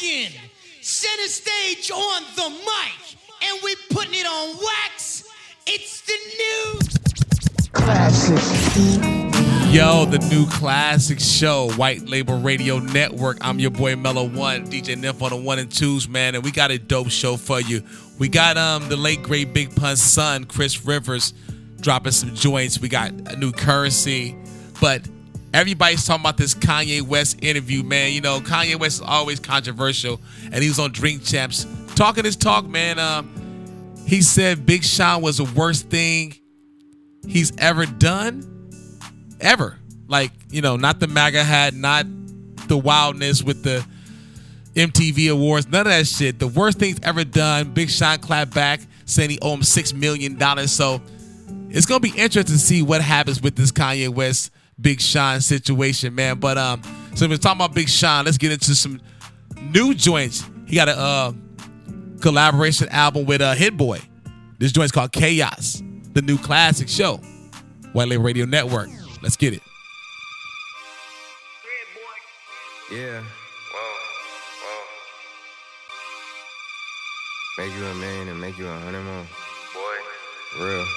in, center stage on the mic, and we putting it on wax. It's the new classic. Yo, the new classic show, White Label Radio Network. I'm your boy Mellow One, DJ Nymph on the 1 and 2s, man, and we got a dope show for you. We got the late great Big Pun's son, Chris Rivers, dropping some joints. We got a new Currency, but everybody's talking about this Kanye West interview, man. You know, Kanye West is always controversial, and he was on Drink Champs talking his talk, man. He said Big Sean was the worst thing he's ever done. Ever. Like, you know, not the MAGA hat, not the wildness with the MTV Awards, none of that shit. The worst thing he's ever done. Big Sean clapped back, saying he owed him $6 million. So it's going to be interesting to see what happens with this Kanye West Big Sean situation, man. But so we're talking about Big Sean. Let's get into some new joints. He got a collaboration album with Hit Boy. This joint's called Chaos, the new classic show. White Label Radio Network. Let's get it. Yeah. Make you $1 million and make you 100 more. Boy. Real.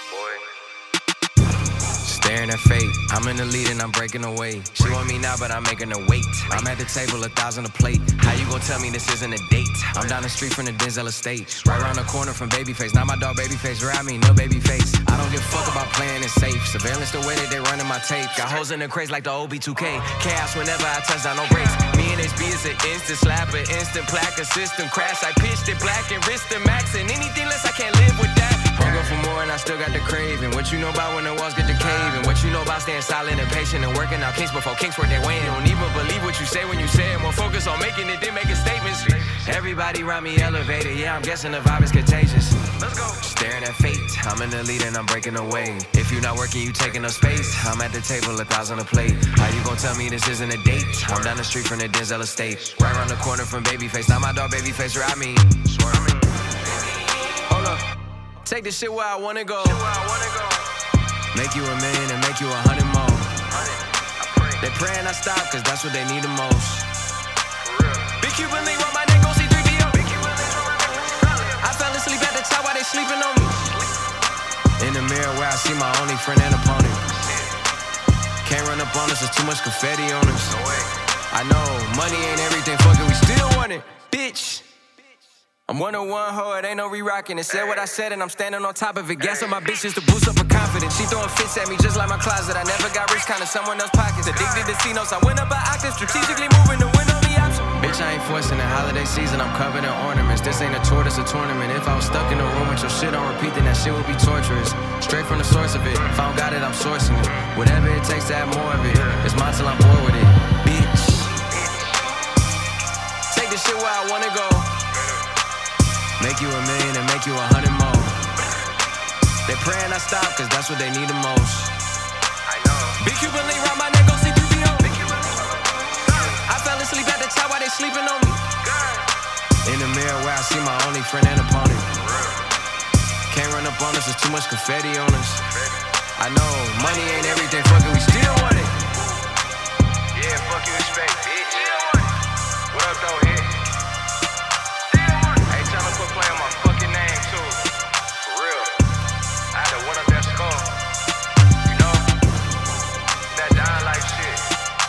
Staring at fate, I'm in the lead and I'm breaking away. She want me now, but I'm making her wait. I'm at the table, 1,000 a plate. How you gon' tell me this isn't a date? I'm down the street from the Denzel estate, right around the corner from Babyface. Now my dog Babyface ride me, no Babyface. I don't give a fuck about playing it safe. Surveillance the way that they running my tape. Got hoes in the crates like the OB2K. Chaos whenever I touch down, no brakes. Me and HB is an instant slap, an instant plaque, a system crash. I pitched it black and wrist and max, and anything less I can't live with that. Hunger for more and I still got the craving. What you know about when the walls get to caving? What you know about staying silent and patient and working out kinks before kinks work their way in? Don't even believe what you say when you say it. More focus on making it than making statements. Everybody around me elevated. Yeah, I'm guessing the vibe is contagious. Let's go. Staring at fate. I'm in the lead and I'm breaking away. If you not working, you taking up space. I'm at the table, 1,000 a plate. How you gon' tell me this isn't a date? I'm down the street from the Denzel estate, right around the corner from Babyface. Now my dog Babyface ride me. Hold up. Take this shit where I wanna go. Make you $1 million and make you 100 more. They praying I stop, cause that's what they need the most. Big Cuban link round my neck, go see 3PO. I fell asleep at the top while they sleeping on me. In the mirror where I see my only friend and opponent. Can't run up on us, there's too much confetti on us. I know, money ain't everything, fuck it, we still want it, bitch. I'm 101 ho, it ain't no re-rocking. It said what I said and I'm standing on top of it. Gas on my bitch just to boost up her confidence. She throwing fits at me just like my closet. I never got rich, kinda someone else's pockets. Addicted to C-notes, I went up an octave. Strategically moving to win on the option. Bitch, I ain't forcing the holiday season, I'm covered in ornaments. This ain't a tour, this a tournament. If I was stuck in a room with your shit on repeat, then that shit would be torturous. Straight from the source of it. If I don't got it, I'm sourcing it. Whatever it takes to have more of it. It's mine till I'm bored with it. Bitch. Take this shit where I wanna go. Make you $1 million and make you 100 more. They praying I stop, cause that's what they need the most. I know. Big Cuban link round my neck, go see 3PO. I fell asleep at the top while they sleeping on me. In the mirror where I see my only friend and opponent. Can't run up on us, there's too much confetti on us. I know, money ain't everything, fuck it, we still want it. Yeah, fuck you, respect, bitch. What up, though, hit? Quit playing my fucking name too. For real. I had to one up that skull. You know? That dying life shit.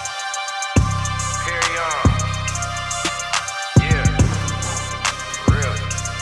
Carry on. Yeah. For real.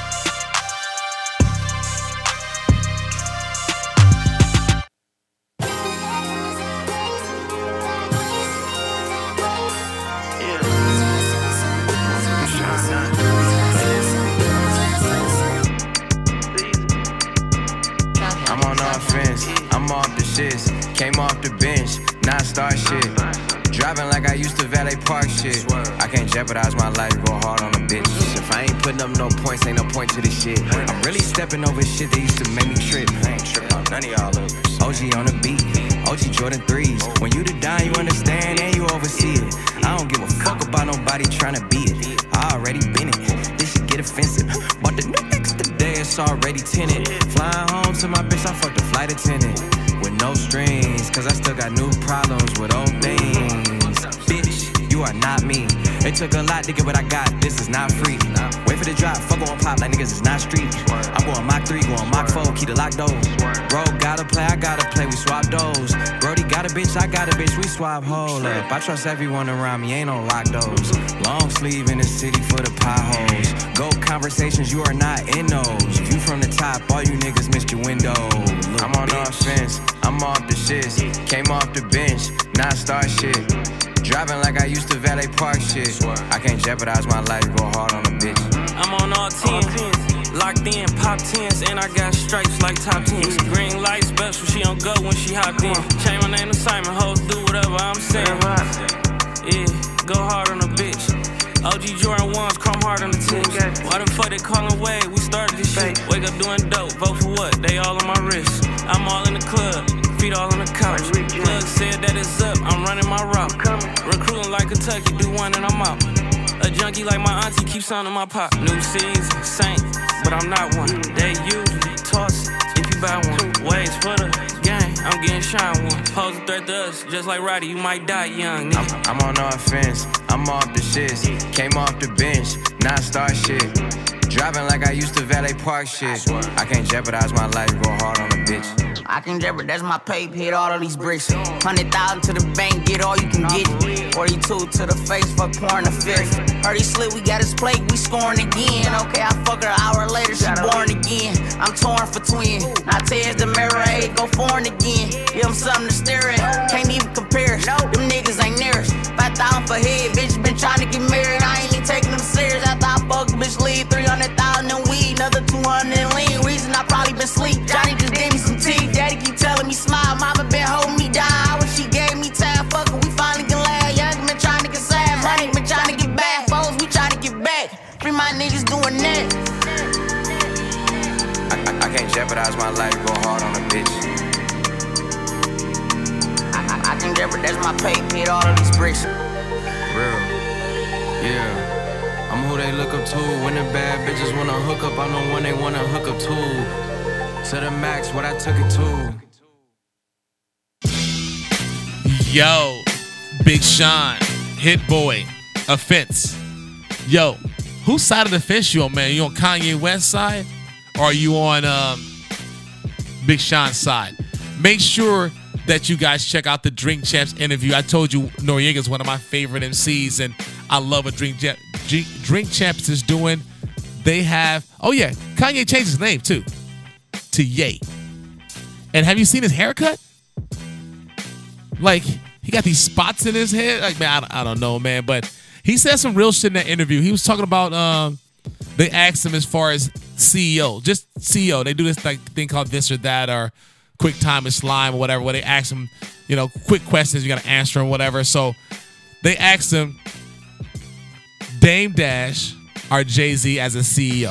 I'm off the shits, came off the bench, not start shit. Driving like I used to valet park shit. I can't jeopardize my life, go hard on a bitch. If I ain't putting up no points, ain't no point to this shit. I'm really stepping over shit that used to make me trip. I ain't tripping on none of y'all others. OG on the beat, OG Jordan 3s. When you the dime, you understand and you oversee it. I don't give a fuck about nobody tryna be it. I already been it, this shit get offensive. Bought the new X today, it's already tinted. Flying home to my bitch, I fucked the flight attendant. With no strings, cause I still got new problems with old things. Bitch, you are not me. It took a lot to get what I got, this is not free. Wait for the drop, fuck on pop like niggas is not street. I'm going Mach 3, going Mach 4, keep the lock doors. Bro, gotta play, I gotta play, we swap those. Brody got a bitch, I got a bitch, we swap hold up. I trust everyone around me, ain't no lock doors. Long sleeve in the city for the potholes. Go conversations, you are not in those. View from the top, all you niggas missed your window. Look, I'm on offense, I'm off the shits. Came off the bench, non-star shit. Driving like I used to valet park shit. I can't jeopardize my life, go hard on a bitch. I'm on all 10s, locked in, pop 10s, and I got stripes like top 10s. Green light special, she don't go when she hopped in. Change my name to Simon, hoes do whatever I'm saying. Yeah, go hard on a bitch. OG Jordan 1s, chrome hard on the tips. Why the fuck they callin' Wade? We started this shit. Wake up doing dope, vote for what? They all on my wrist. I'm all in the club, feet all on the couch. Plug said that it's up, I'm running my route. Recruiting like Kentucky, do one and I'm out. A junkie like my auntie keeps on in my pop. New season, saint, but I'm not one. They usually toss it if you buy one. Ways for the gang, I'm getting shine one. Pose a threat to us, just like Roddy, you might die young, nigga. I'm on offense, I'm off the shits. Came off the bench, non-star shit. Driving like I used to valet park shit. I can't jeopardize my life, go hard on a bitch. I can jeopardize my paper, hit all of these bricks. 100,000 to the bank, get all you can get. 42 to the face, fuck pouring the fifth. Heard he slid, we got his plate, we scoring again. Okay, I fuck her an hour later, she born again. I'm torn for twin. Now tears the mirror, hey, go foreign again. Give him something to stare at, can't even compare it. Them niggas ain't near us. 5,000 for head, bitch been trying to get married. I ain't even taking them serious. After I fuck, bitch leave 300,000 in weed, another 200 in lean. Reason I probably been sleep. Johnny just gave me some tea. Daddy keep telling me smile, mama been holding me down. I wish she gave me time, fuck her, we finally can laugh. Young been trying to get sad, money been trying to get back. Foes, we trying to get back. Free my niggas doing that. I can't jeopardize my life, go hard on a bitch. I can jeopardize my pay, hit all of these bricks. Real, yeah. I'm who they look up to. When the bad bitches wanna hook up, I'm the one they wanna hook up to. To the max, what I took it to. Yo, Big Sean, Hit Boy, Offense. Yo, whose side of the fence you on, man? You on Kanye West's side? Or are you on Big Sean's side? Make sure that you guys check out the Drink Champs interview. I told you Noriega's one of my favorite MCs, and I love what Drink Champs is doing. They have, oh yeah, Kanye changed his name too to Ye. And have you seen his haircut? Like, he got these spots in his head. Like, man, I don't know, man. But he said some real shit in that interview. He was talking about, they asked him as far as CEO, just CEO. They do this like thing called This or That or Quick Time and Slime or whatever, where they ask him, you know, quick questions, you got to answer them, whatever. So they asked him, Dame Dash or Jay-Z as a CEO,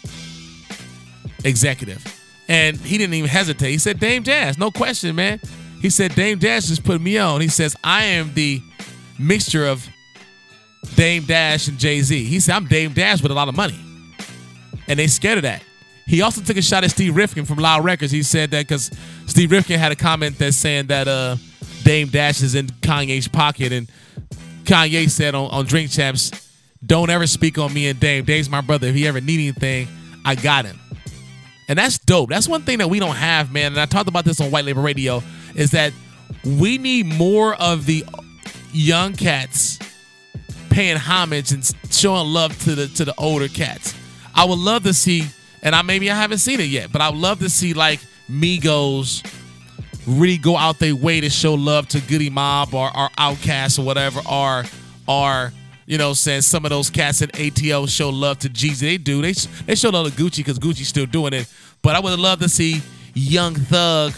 executive. And he didn't even hesitate. He said, Dame Dash, no question, man. He said, Dame Dash just put me on. He says, I am the mixture of Dame Dash and Jay-Z. He said, I'm Dame Dash with a lot of money. And they scared of that. He also took a shot at Steve Rifkin from Loud Records. He said that because Steve Rifkin had a comment that's saying that Dame Dash is in Kanye's pocket. And Kanye said on Drink Champs, don't ever speak on me and Dame. Dame's my brother. If he ever need anything, I got him. And that's dope. That's one thing that we don't have, man. And I talked about this on White Label Radio, is that we need more of the young cats paying homage and showing love to the older cats. I would love to see, and I haven't seen it yet, but I would love to see like Migos really go out their way to show love to Goody Mob or Outkast or whatever, or you know, saying some of those cats at ATL show love to Jeezy. They do. They show love to Gucci because Gucci's still doing it. But I would love to see Young Thug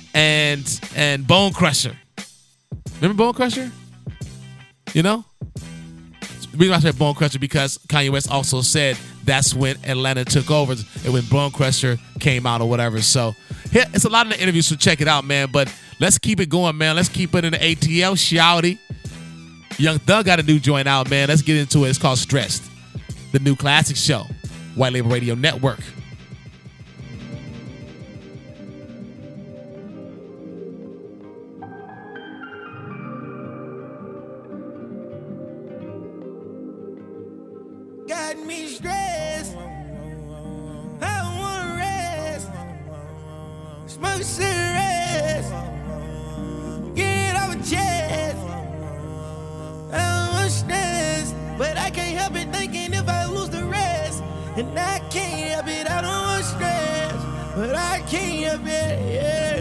and Bone Crusher. Remember Bone Crusher? You know? The reason I said Bone Crusher because Kanye West also said that's when Atlanta took over and when Bone Crusher came out or whatever. So here, it's a lot in the interview, so check it out, man. But let's keep it going, man. Let's keep it in the ATL. Shouty. Young Thug got a new joint out, man. Let's get into it. It's called Stressed. The new classic show. White Label Radio Network. me stressed. I don't wanna rest. Smoke cigarettes. Get it off my chest. I don't want stress, but I can't help it thinking if I lose the rest. And I can't help it, I don't want stress, but I can't help it, yeah.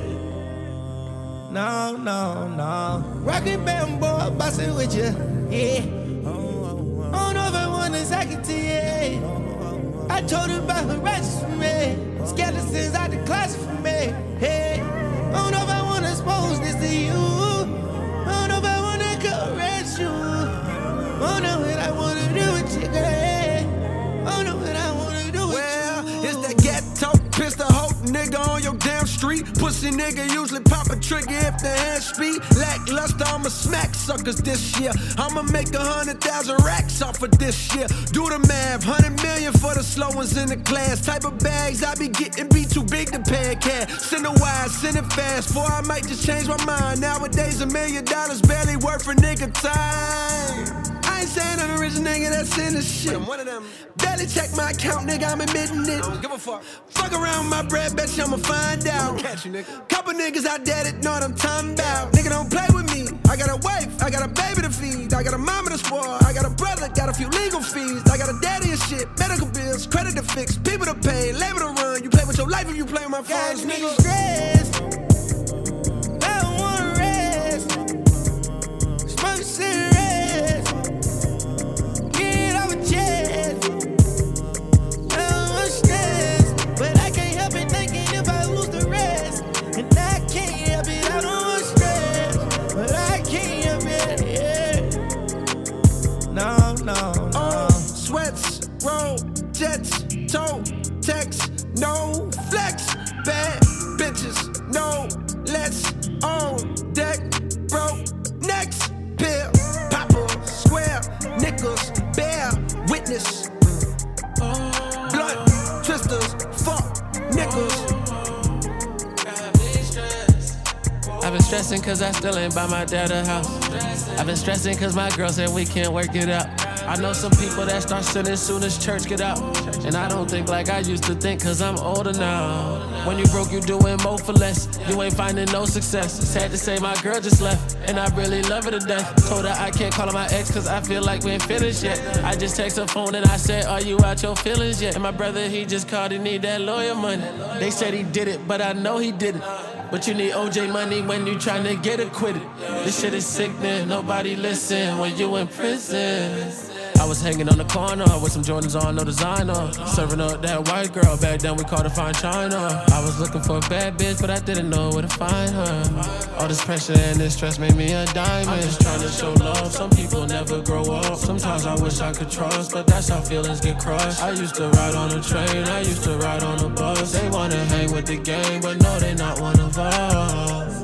No, no, no. Rockin' bamboo, bustin' with you, yeah. I don't know if I wanna talk it to you. I told her about her righteous for me. Skeletons out the closet for me. Hey, I don't know if I wanna expose this to you. I don't know if I wanna caress you. I don't know what I wanna do with you, girl. I don't know what I wanna do with you. Well, it's that ghetto pistol hoe nigga on your damn street. Pussy nigga usually pop a trigger if the hand speed. Lackluster, I'ma smack suckers this year. I'ma make 100,000 racks off of this year. Do the math, 100 million for the slow ones in the class. Type of bags I be getting be too big to pay a cat. Send it wide, send it fast, for I might just change my mind. Nowadays $1 million barely worth a nigga time. I ain't saying I'm a rich nigga that's in the shit. I'm one of them. Barely check my account, nigga, I'm admitting it. Don't give a fuck. Fuck around with my bread, bet you I'ma find out. Catch you, nigga. Couple niggas out there that know what I'm talking about. Nigga, don't play with me. I got a wife, I got a baby to feed. I got a mama to spoil, I got a brother, got a few legal fees. I got a daddy and shit, medical bills, credit to fix, people to pay, labor to run. You play with your life if you play with my funds, nigga. Stressed. I don't wanna rest. Smoke cigarettes. Get off my chest. I don't want stress, but I can't help it thinking if I lose the rest. And I can't help it, I don't want stress, but I can't help it, yeah. No, no, no. Sweats, roll, jets, toe, text, no flex. Bad bitches, no less on deck. Broke, next pill, Papa, square, nickels, bear, witness. Blunt, twisters, fuck, nickels. I've been stressing cause I still ain't by my dad's house. I've been stressing cause my girl said we can't work it out. I know some people that start sinning soon as church get out. And I don't think like I used to think cause I'm older now. When you broke, you doing more for less. You ain't finding no success. Sad to say my girl just left, and I really love her to death. Told her I can't call her my ex cause I feel like we ain't finished yet. I just text her phone and I said, are you out your feelings yet? And my brother, he just called, he need that lawyer money. They said he did it, but I know he didn't. But you need OJ money when you tryna get acquitted. This shit is sickening, nobody listen when you in prison. I was hanging on the corner with some Jordans on, no designer. Serving up that white girl, back then we called her Fine China. I was looking for a bad bitch, but I didn't know where to find her. All this pressure and this stress made me a diamond. I'm just trying to show love, some people never grow up. Sometimes I wish I could trust, but that's how feelings get crushed. I used to ride on a train, I used to ride on a bus. They wanna hang with the gang, but no, they not one of us.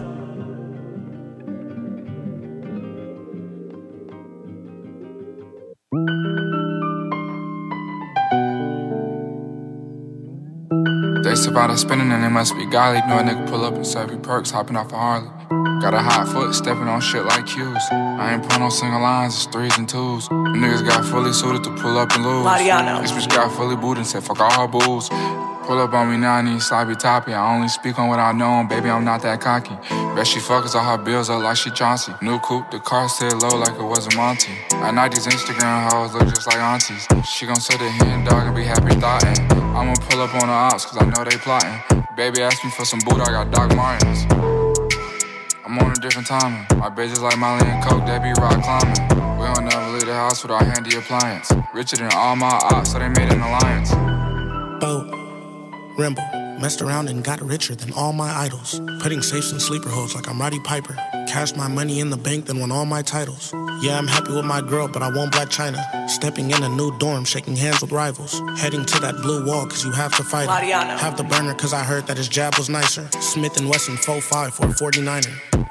They survived spinning and they must be godly. Know a nigga pull up and serve you perks, hopping off a Harley. Got a hot foot, stepping on shit like cues. I ain't put no single lines, it's 3s and 2s. Them niggas got fully suited to pull up and lose. Mariano. This bitch got fully booted and said fuck all her booze. Pull up on me now, I need sloppy toppy. I only speak on what I know, and baby, I'm not that cocky. Bet she fuckers all her bills up like she Chauncey. New coupe, the car stayed low like it wasn't Monty. At night, these Instagram hoes look just like aunties. She gon' sit the hen dog and be happy thoughtin'. I'ma pull up on the ops, cause I know they plotting. Baby asked me for some boot, I got Doc Martens. I'm on a different timing. My bitches like Molly and Coke, they be rock climbing. We don't never leave the house without handy appliance. Richer than all my ops, so they made an alliance. Boat, Rimble, messed around and got richer than all my idols. Putting safes in sleeper holes like I'm Roddy Piper. Cashed my money in the bank, then won all my titles. Yeah, I'm happy with my girl, but I won't Black China. Stepping in a new dorm, shaking hands with rivals. Heading to that blue wall, cause you have to fight it. Have the burner, cause I heard that his jab was nicer. Smith & Wesson 4.5 for a 49er.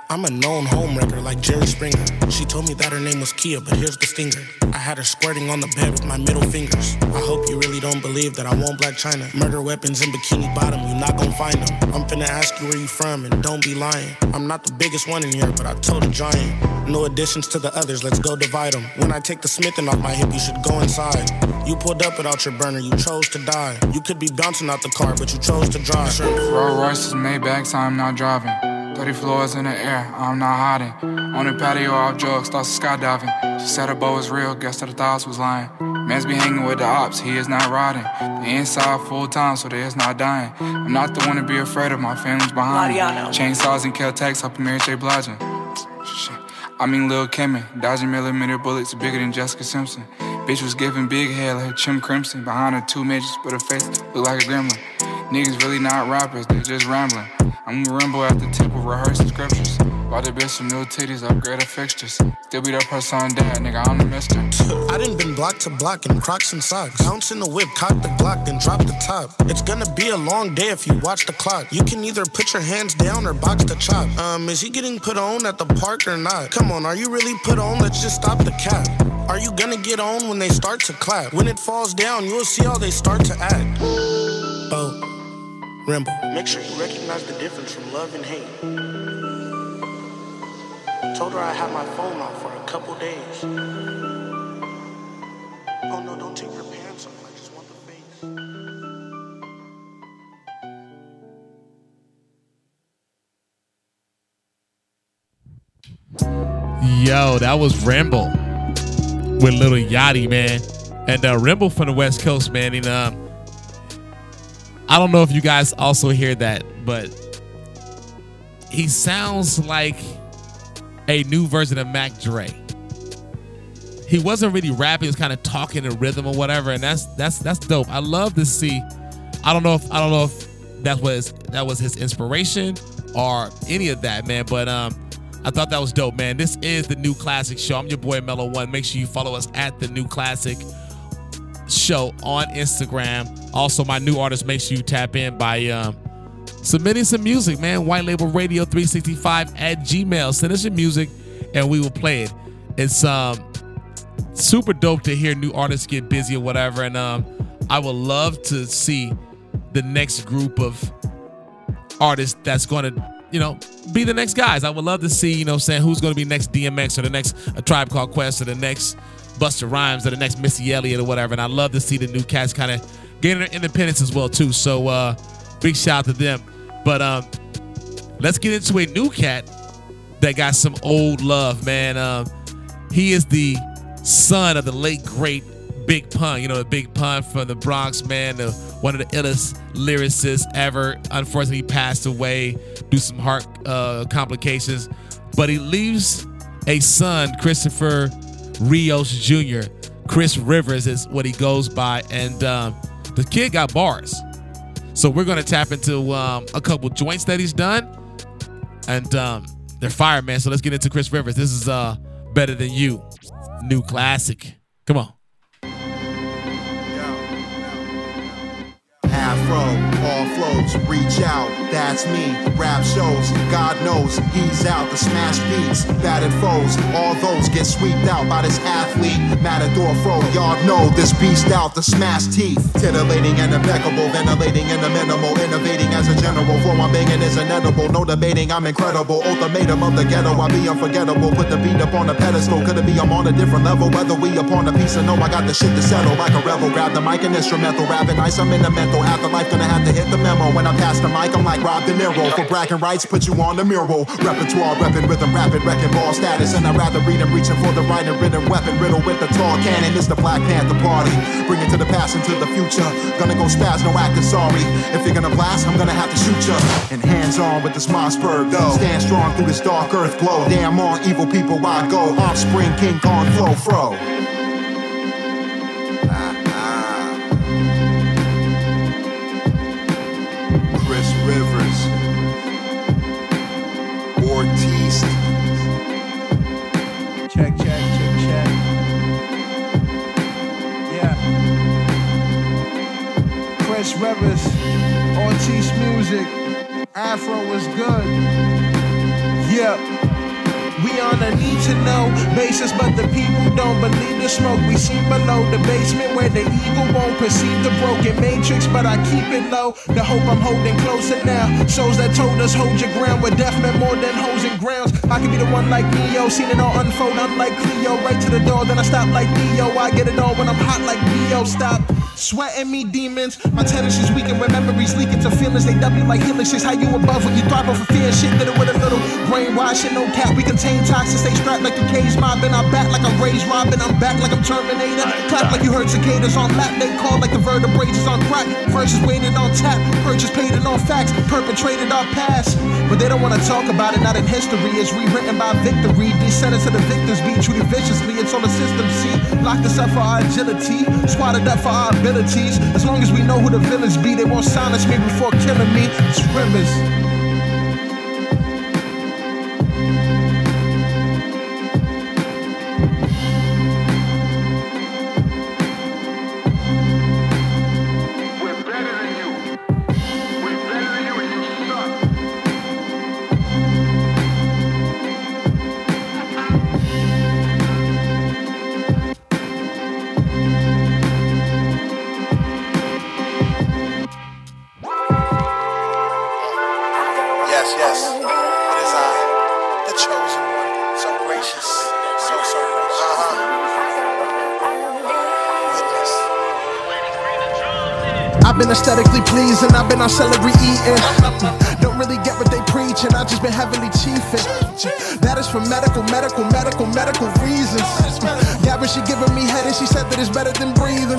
I'm a known home wrecker like Jerry Springer. She told me that her name was Kia, but here's the stinger. I had her squirting on the bed with my middle fingers. I hope you really don't believe that I won't Black China. Murder weapons in Bikini Bottom, you not gon' find them. I'm finna ask you where you from and don't be lying. I'm not the biggest one in here, but I told a giant. No additions to the others, let's go divide them. When I take the Smithin' off my hip, you should go inside. You pulled up without your burner, you chose to die. You could be bouncing out the car, but you chose to drive. Rolls Royces, Maybachs, I'm not driving. 30 floors in the air, I'm not hiding. On the patio off drugs, starts skydiving. She said her bow was real, guess that the thoughts was lying. Mans be hanging with the ops, he is not riding. The inside full time, so they is not dying. I'm not the one to be afraid of, my family's behind me. Chainsaws and Kel-Tex, helping Mary J. Blige. I mean Lil' Kimmy, dodging millimeter bullets bigger than Jessica Simpson. Bitch was giving big head like her Chim Crimson. Behind her 2 midgets, but her face look like a gremlin. Niggas really not rappers, they just rambling. I'm a Rambo at the tip of rehearsing scriptures. Bought the bitch some new titties, upgrade her fixtures. Still beat up her son dad, nigga, I'm the mister. I done been block to block in Crocs and socks. Bounce in the whip, cock the Glock, then drop the top. It's gonna be a long day if you watch the clock. You can either put your hands down or box the chop. Is he getting put on at the park or not? Come on, are you really put on? Let's just stop the cap. Are you gonna get on when they start to clap? When it falls down, you'll see how they start to act. Bo, Rimble, make sure you recognize the difference from love and hate. Told her I had my phone off for a couple days. Oh no, don't take your pants off, I just want the face. Yo, that was Ramble with Lil Yachty, man. And Ramble from the West Coast, man. And I don't know if you guys also hear that, but he sounds like a new version of Mac Dre. He wasn't really rapping; he was kind of talking in rhythm or whatever, and that's dope. I love to see. I don't know if that was his inspiration or any of that, man. But I thought that was dope, man. This is the New Classic Show. I'm your boy Mellow One. Make sure you follow us at the New Classic Show on Instagram. Also, my new artist, make sure you tap in by submitting some music, man. White Label Radio 365 at Gmail. Send us your music and we will play it. It's super dope to hear new artists get busy or whatever. And I would love to see the next group of artists that's going to, be the next guys. I would love to see, who's going to be next DMX or the next A Tribe Called Quest or the next Busta Rhymes or the next Missy Elliott or whatever. And I love to see the new cats kind of gaining their independence as well too. So big shout out to them. But let's get into a new cat that got some old love, man. He is the son of the late great Big Pun. The Big Pun from the Bronx, man. One of the illest lyricists ever. Unfortunately, he passed away due to some heart complications. But he leaves a son, Christopher Rios Jr. Chris Rivers is what he goes by, and the kid got bars. So we're going to tap into a couple joints that he's done, and they're fire, man. So let's get into Chris Rivers. This is Better Than You, New Classic. Come on. Afro, all flows, reach out, that's me. Rap shows, God knows, he's out to smash beats. Battered foes, all those get sweeped out by this athlete. Matador fro, y'all know this beast out to smash teeth. Titillating and impeccable, ventilating in the minimal. Innovating as a general, flow I'm banging is inedible. No debating, I'm incredible. Ultimatum of the ghetto, I be unforgettable. Put the beat up on a pedestal, could it be I'm on a different level? Whether we upon a piece or no, I got the shit to settle. Like a rebel, grab the mic and instrumental. Rapping ice, I'm in the mental. Afterlife, gonna have to hit the memo. When I pass the mic, I'm like Rob De Niro. For bragging rights, put you on the mural. Repertoire, reppin' rhythm, rapid, wrecking ball status. And I'd rather read and reaching for the right and written weapon. Riddle with the tall cannon, it's the Black Panther party. Bring it to the past and to the future. Gonna go spaz, no acting sorry. If you're gonna blast, I'm gonna have to shoot ya. And hands on with this Mossberg, though. Stand strong through this dark earth glow. Damn on evil people, I go. Offspring, King Kong, flow, fro. Chris Rivers, Ortiz. Check. Yeah. Chris Rivers, Ortiz music. Afro was good. Yeah. We on a need to know basis, but the people don't believe the smoke. We see below the basement where the evil won't perceive the broken matrix, but I keep it low. The hope I'm holding closer now. Souls that told us hold your ground, where death meant more than hoes and grounds. I can be the one like Neo, seen it all unfold. I'm like Cleo, right to the door, then I stop like Neo. I get it all when I'm hot like Neo. Stop sweating me, demons. My tendencies weaken when memories leak into feelings. They W like helixes. How you above when you thrive over fear? Shit did it with a little brainwashing, no cap. We contain toxins, stay strapped like the K's mobbing. I'm back like I'm raised Robin. I'm back like I'm Terminator. Clap like you heard cicadas on lap. They call like the vertebrae is on crack. Verses waited on tap. Purchase paid it on facts. Perpetrated our past. But they don't want to talk about it. Not in history. It's rewritten by victory. Descendants of the victims be treated viciously. It's on the system. See, locked us up for our agility. Squatted up for our abilities. As long as we know who the villains be, they won't silence me before killing me. It's Rivers. I've been aesthetically pleasing, I've been on celery eating. Don't really get what they preaching, I've just been heavily chiefing. That is for medical reasons. Yeah, but she giving me head and she said that it's better than breathing.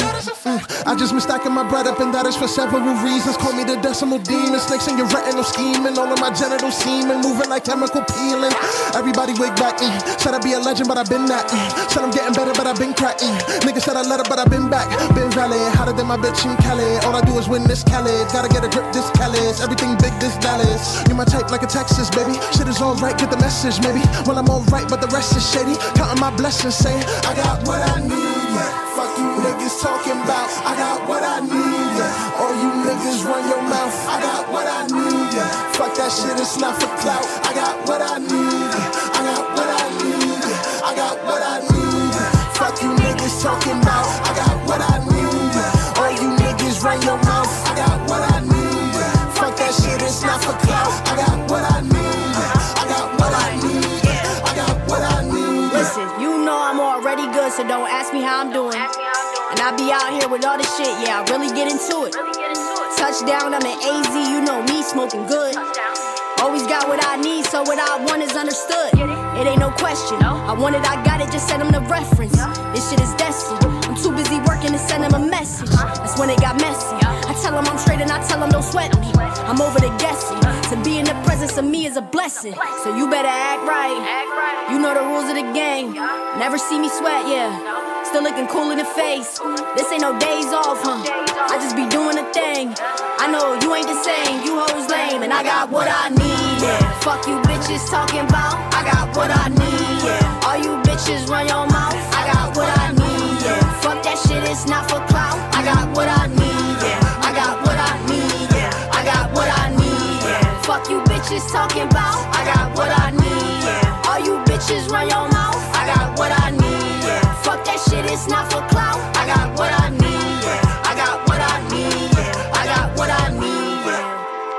I just been stacking my bread up and that is for several reasons. Call me the decimal demon, snakes in your retinal scheming. All of my genital semen, moving like chemical peeling. Everybody wig back, said I'd be a legend but I've been that. Said I'm getting better but I've been cracking. Niggas said I let her but I've been back. Been valid, hotter than my bitch in Cali. All I do is win this Cali. Gotta get a grip this Cali. Everything big this Dallas. You my type like a Texas, baby. Shit is alright, get the message, maybe. Well, I'm alright, but the rest is shady. Counting my blessings, saying I got what I need, yeah. Fuck you niggas talking about. I got what I need, yeah. All you niggas run your mouth. I got what I need, yeah. Fuck that shit, it's not for clout. I got what I need, yeah. I got what I need, yeah. I got what I need, yeah. Fuck you niggas talking about. I got what I need, yeah. All you niggas run your mouth. I got what I need, yeah. Fuck that shit, it's not for clout. I got what I need, yeah. I got what I need, yeah. I got what I need, yeah. Listen, you know I'm already good, so don't ask me how I'm doing. And I be out here with all this shit, yeah, I really get into it. Touchdown, I'm in AZ, you know me, smoking good. Always got what I need, so what I want is understood. It ain't no question. I want it, I got it, just send them the reference. This shit is destined. I'm too busy working to send them a message. That's when it got messy. I tell them I'm straight and I tell them don't sweat me. I'm over the guessing. To be in the presence of me is a blessing. So you better act right. You know the rules of the game. Never see me sweat, yeah. Still looking cool in the face. This ain't no days off, huh? I just be doing a thing. I know you ain't the same, you hoes lame. And I got what I need, yeah. Fuck you bitches talking about. I got what I need, yeah. All you bitches run your mouth. I got what I need, yeah. Fuck that shit, it's not for clout. I got what I need, yeah. I got what I need, yeah. I got what I need, yeah. Fuck you bitches talking about. I got what I need, yeah. All you bitches run your mouth. I got what I need, yeah. Fuck that shit, it's not for clout. I got what I need, yeah. I got what I need, yeah. I got what I need, yeah.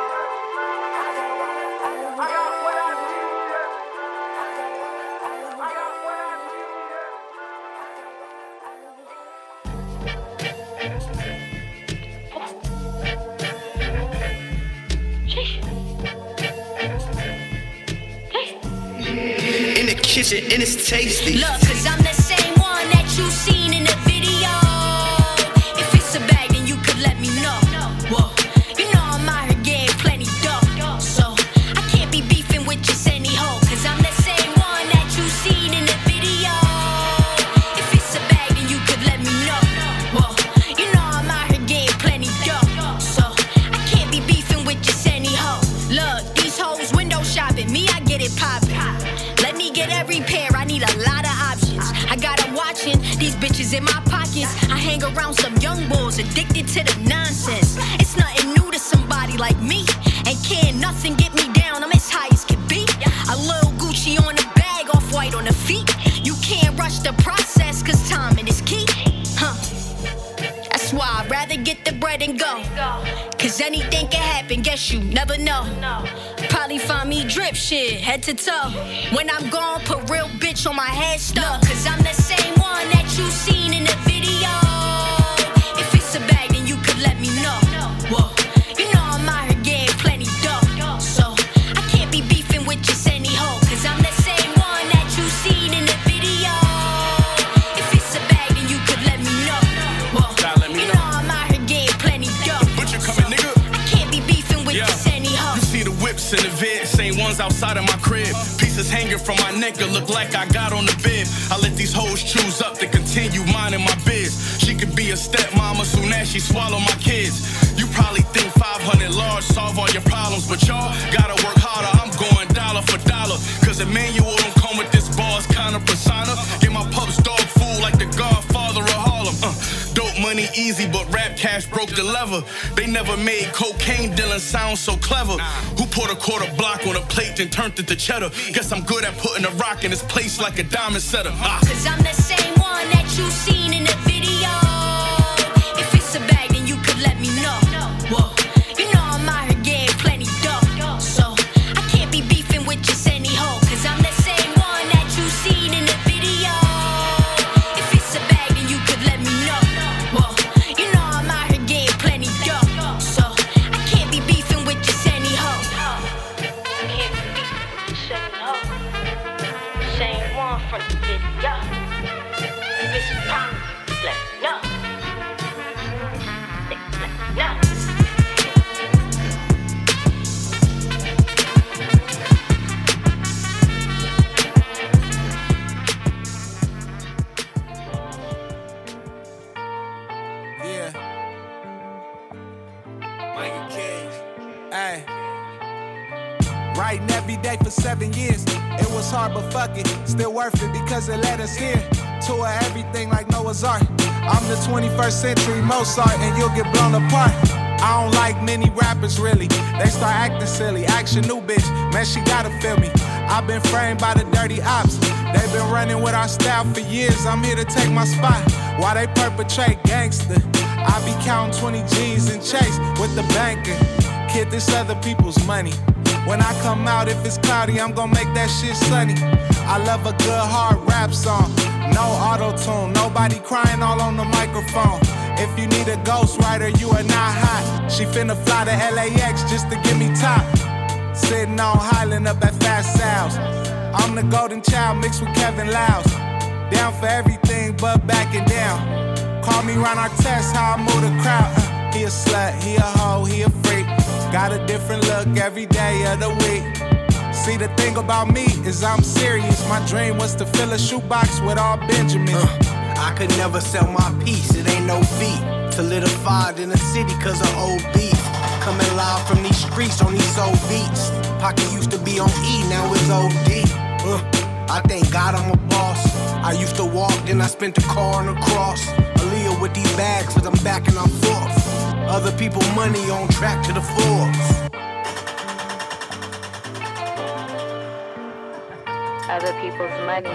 In the kitchen and it's tasty. Look, cause I'm the same one that you seen in the video. If it's a bag, then you could let me know. Whoa, you know I'm out here getting plenty dough. So I can't be beefing with just any hoe. Cause I'm the same one that you seen in the video. If it's a bag, then you could let me know. Whoa, you know I'm out here getting plenty dough. So I can't be beefing with just any hoe. Look, these hoes window shopping, me I get it poppin'. Let me get every pair, I need a lot of options. I got 'em watching, these bitches in my pockets. I hang around some young bulls addicted to the nonsense. It's nothing new to somebody like me. And can't nothing get me down, I'm as high as can be. A little Gucci on the bag, bread and go. Cause anything can happen, guess you never know. Probably find me drip shit, head to toe. When I'm gone, put real bitch on my headstone. Cause I'm the same one that you seen in the video. If it's a bag, then you could let me know. Whoa, you know I'm out here getting plenty dough. So I can't be beefing with just any hoe. Cause I'm the same one that you seen in the video. If it's a bag, then you could let me know. Whoa, you know I'm out here getting plenty dough. Butcher coming, nigga. I can't be beefing with just any hoe. You see the whips in the vid, same ones outside of my crib. Pieces hanging from my neck, it look like I got on the bed. I let these hoes choose up to continue minding my biz. She could be a stepmama soon as she swallow my kids. You probably think 500 large solve all your problems, but y'all gotta work harder. I'm going dollar for dollar, cause Emmanuel don't come with this boss kind of persona. Get my pups dog food like the Godfather of Harlem. Dope money easy, but rap cash broke the lever. They never made cocaine dealing sound so clever. Who put a quarter block on a plate and turned it to cheddar? Guess I'm good at putting a rock in its place like a diamond setter. Cause I'm the same one that you seen in the video. If it's a bag, then you could let me know. Whoa, you know I'm out here getting plenty dough. So I can't be beefing with just any hoe. Cause I'm the same one that you seen in the video. If it's a bag, then you could let me know. Whoa, you know I'm out here getting plenty dough. So I can't be beefing with just any hoe. I can't be beefing with just any hoe. Same one from the video. If it's a problem, let me know. Let me know. Yeah. Michael King. Hey. Writing every day for 7 years. It was hard, but fuck it. Still worth it because it led us here. Tour everything like Noah's Ark. I'm the 21st century Mozart, and you'll get blown apart. I don't like many rappers, really. They start acting silly. Action new bitch, man, she gotta feel me. I've been framed by the dirty ops. They've been running with our style for years. I'm here to take my spot while they perpetrate gangster. I be counting 20 G's and chase with the banker. Kid, this other people's money. When I come out, if it's cloudy, I'm gon' make that shit sunny. I love a good hard rap song. No auto-tune, nobody crying all on the microphone. If you need a ghostwriter, you are not hot. She finna fly to LAX just to give me top. Sitting on Highland up at Fast Sal's. I'm the golden child mixed with Kevin Louse. Down for everything but backing down. Call me Ron Artest, how I move the crowd. He a slut, he a hoe, he a freak. Got a different look every day of the week. See, the thing about me is I'm serious. My dream was to fill a shoebox with all Benjamins. I could never sell my piece, it ain't no fee. Solidified in the city cause of old beef. Coming live from these streets on these old beats. Pocket used to be on E, now it's OD. I thank God I'm a boss. I used to walk, then I spent the car on the cross. Aaliyah with these bags, cause I'm back and I'm forth. Other people money on track to the Forbes. Other people's money.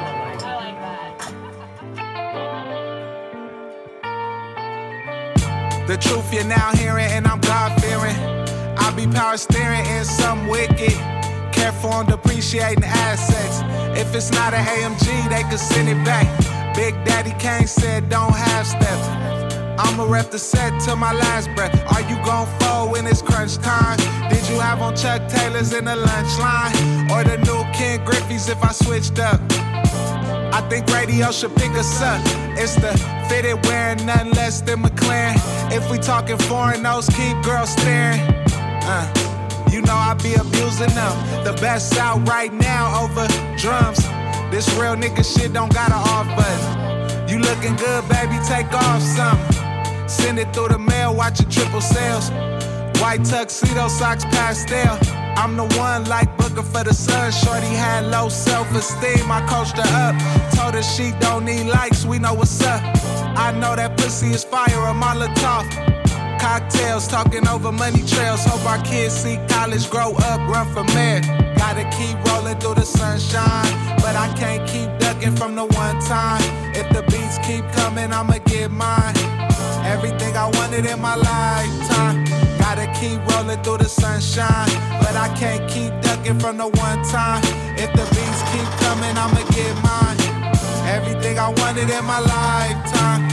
The truth you're now hearing, and I'm God-fearing. I be power steering in some wicked. Careful on depreciating assets. If it's not an AMG, they could send it back. Big Daddy Kane said don't half step. I'ma rep the set till my last breath. Are you gon' fold when it's crunch time? Did you have on Chuck Taylors in the lunch line? Or the new Ken Griffey's if I switched up? I think radio should pick us up. It's the fitted wearing nothing less than McLaren. If we talking foreign, those keep girls staring. You know I be abusing them. The best out right now over drums. This real nigga shit don't got an off button. You looking good, baby, take off something. Send it through the mail, watch it triple sales. White tuxedo, socks pastel. I'm the one like Booker for the Sun. Shorty had low self-esteem, I coached her up. Told her she don't need likes, we know what's up. I know that pussy is fire, a Molotov. Cocktails, talking over money trails. Hope our kids see college, grow up, run for mayor. Gotta keep rolling through the sunshine, but I can't keep ducking from the one time. If the beats keep coming, I'ma get mine. Everything I wanted in my lifetime. Gotta keep rolling through the sunshine, but I can't keep ducking from the one time. If the beats keep coming, I'ma get mine. Everything I wanted in my lifetime.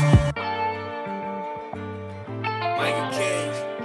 Michael Cage.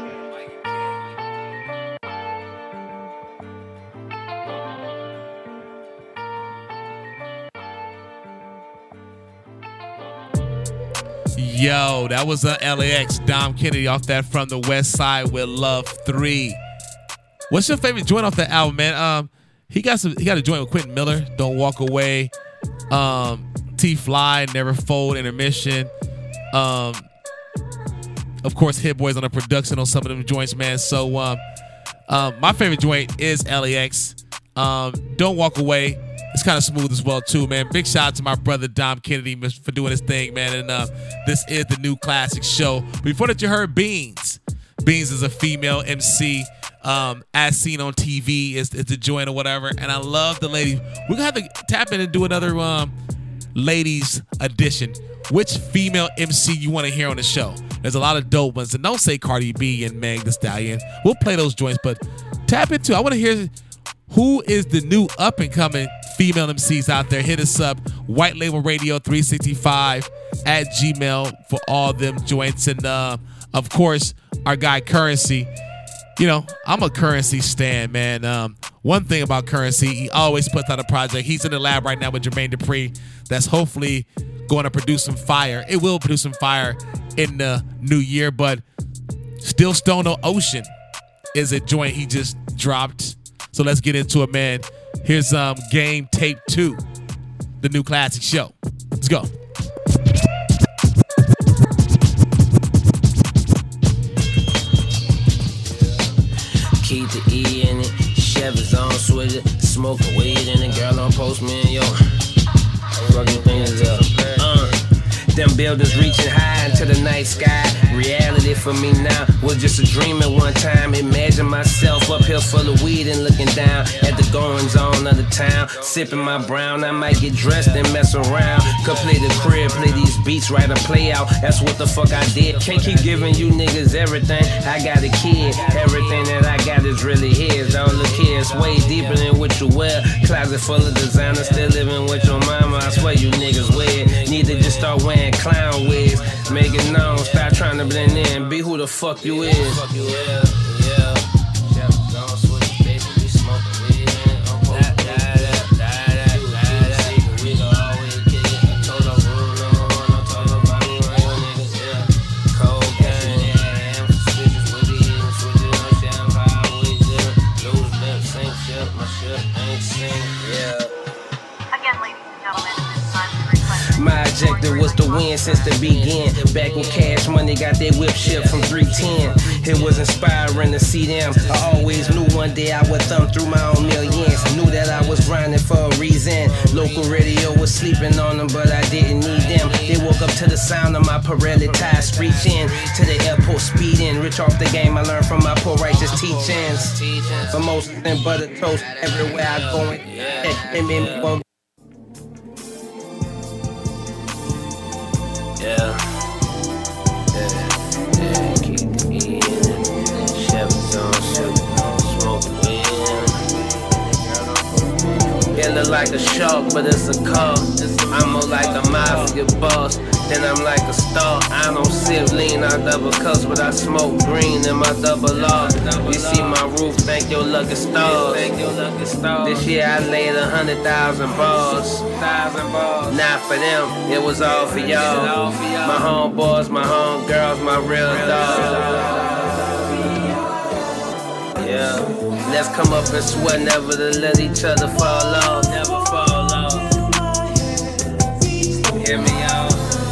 Yo, that was LAX, Dom Kennedy off that From the West Side with Love 3. What's your favorite joint off that album, man? He got a joint with Quentin Miller, Don't Walk Away, T-Fly, Never Fold, Intermission. Of course, Hit Boys on the production on some of them joints, man. So my favorite joint is LAX. Don't Walk Away. It's kind of smooth as well, too, man. Big shout out to my brother, Dom Kennedy, for doing his thing, man. And this is the New Classic Show. Before that, you heard Beans. Beans is a female MC, as seen on TV. It's a joint or whatever. And I love the lady. We're going to have to tap in and do another ladies edition. Which female MC you want to hear on the show? There's a lot of dope ones. And don't say Cardi B and Meg Thee Stallion. We'll play those joints, but tap into. I want to hear who is the new up-and-coming female MCs out there. Hit us up, White Label Radio 365 at Gmail for all them joints. And, of course, our guy Currency. You know, I'm a Currency stan, man. One thing about Currency, he always puts out a project. He's in the lab right now with Jermaine Dupri that's hopefully going to produce some fire. It will produce some fire in the new year, but Still Stone Ocean is a joint he just dropped. So let's get into it, man. Here's Game Tape 2, the New Classic Show. Let's go. Keep the E in it, Chevy's on switch it, smoking weed and the girl on Postman, yo. Fucking things up. Them buildings reaching high into the night sky. Reality for me now was just a dream at one time. Imagine myself up here full of weed and looking down at the goings on of the town. Sipping my brown, I might get dressed and mess around. Could play the crib, play these beats, write a play out. That's what the fuck I did. Can't keep giving you niggas everything. I got a kid, everything that I got is really his. Don't look here, it's way deeper than what you wear. Closet full of designer, still living with your mama. I swear you niggas weird. Need to just start wearing clown wigs. Make it known, stop trying to blend in. Be who the fuck you is. My objective was to win since the begin. Back when Cash Money got their whip shipped from 310. It was inspiring to see them. I always knew one day I would thumb through my own millions. Knew that I was grinding for a reason. Local radio was sleeping on them, but I didn't need them. They woke up to the sound of my Pirelli tires screeching. To the airport speeding. Rich off the game I learned from my poor righteous teachings. For most than butter toast everywhere I go. It made me want. Yeah, keep the E in it. Chevy's on smoke weed. It look like a shark, but it's a car. I'm more like a mafia boss. Then I'm like a star. I don't sip lean, I double cuss, but I smoke green in my double R. You see my roof, thank your lucky stars. This year I laid 100,000 bars. Not for them, it was all for y'all. My homeboys, my homegirls, my real dogs. Yeah, let's come up and sweat, never to let each other fall off. Never fall off. Hear me out.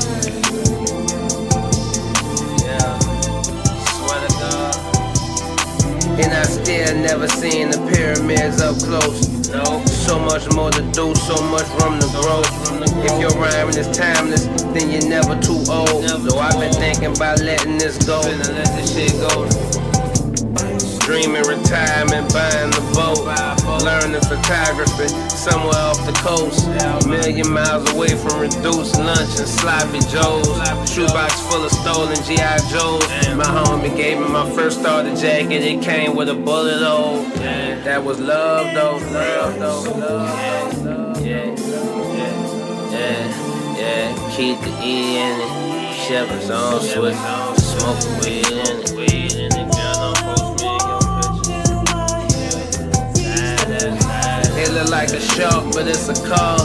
And I still never seen the pyramids up close. No, so much more to do, so much room to grow. If your rhyming is timeless, then you're never too old. Though I've been thinking about letting this go. Let this shit go. Dreaming retirement, buying the boat, learning photography, somewhere off the coast. A million miles away from reduced lunch and sloppy joes. Shoebox full of stolen G.I. Joes. My homie gave me my first starter jacket. It came with a bullet hole. That was love though. Yeah. Keep the E in it. Shepherds on switch. Smoking weed in it. Girl, don't post me in your picture. It look like a shark, but it's a car.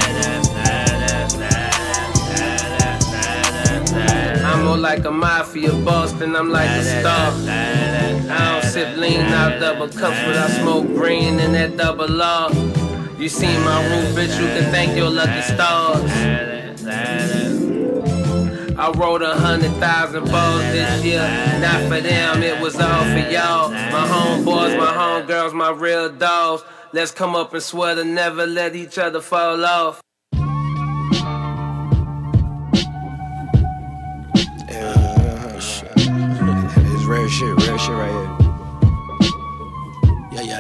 I'm more like a mafia boss than I'm like a star. I don't sip lean out double cups, but I smoke green in that double R. You seen my roof, bitch, you can thank your lucky stars. I wrote 100,000 balls this year. Not for them, it was all for y'all. My homeboys, my homegirls, my real dogs. Let's come up and swear to never let each other fall off. It's rare shit right here.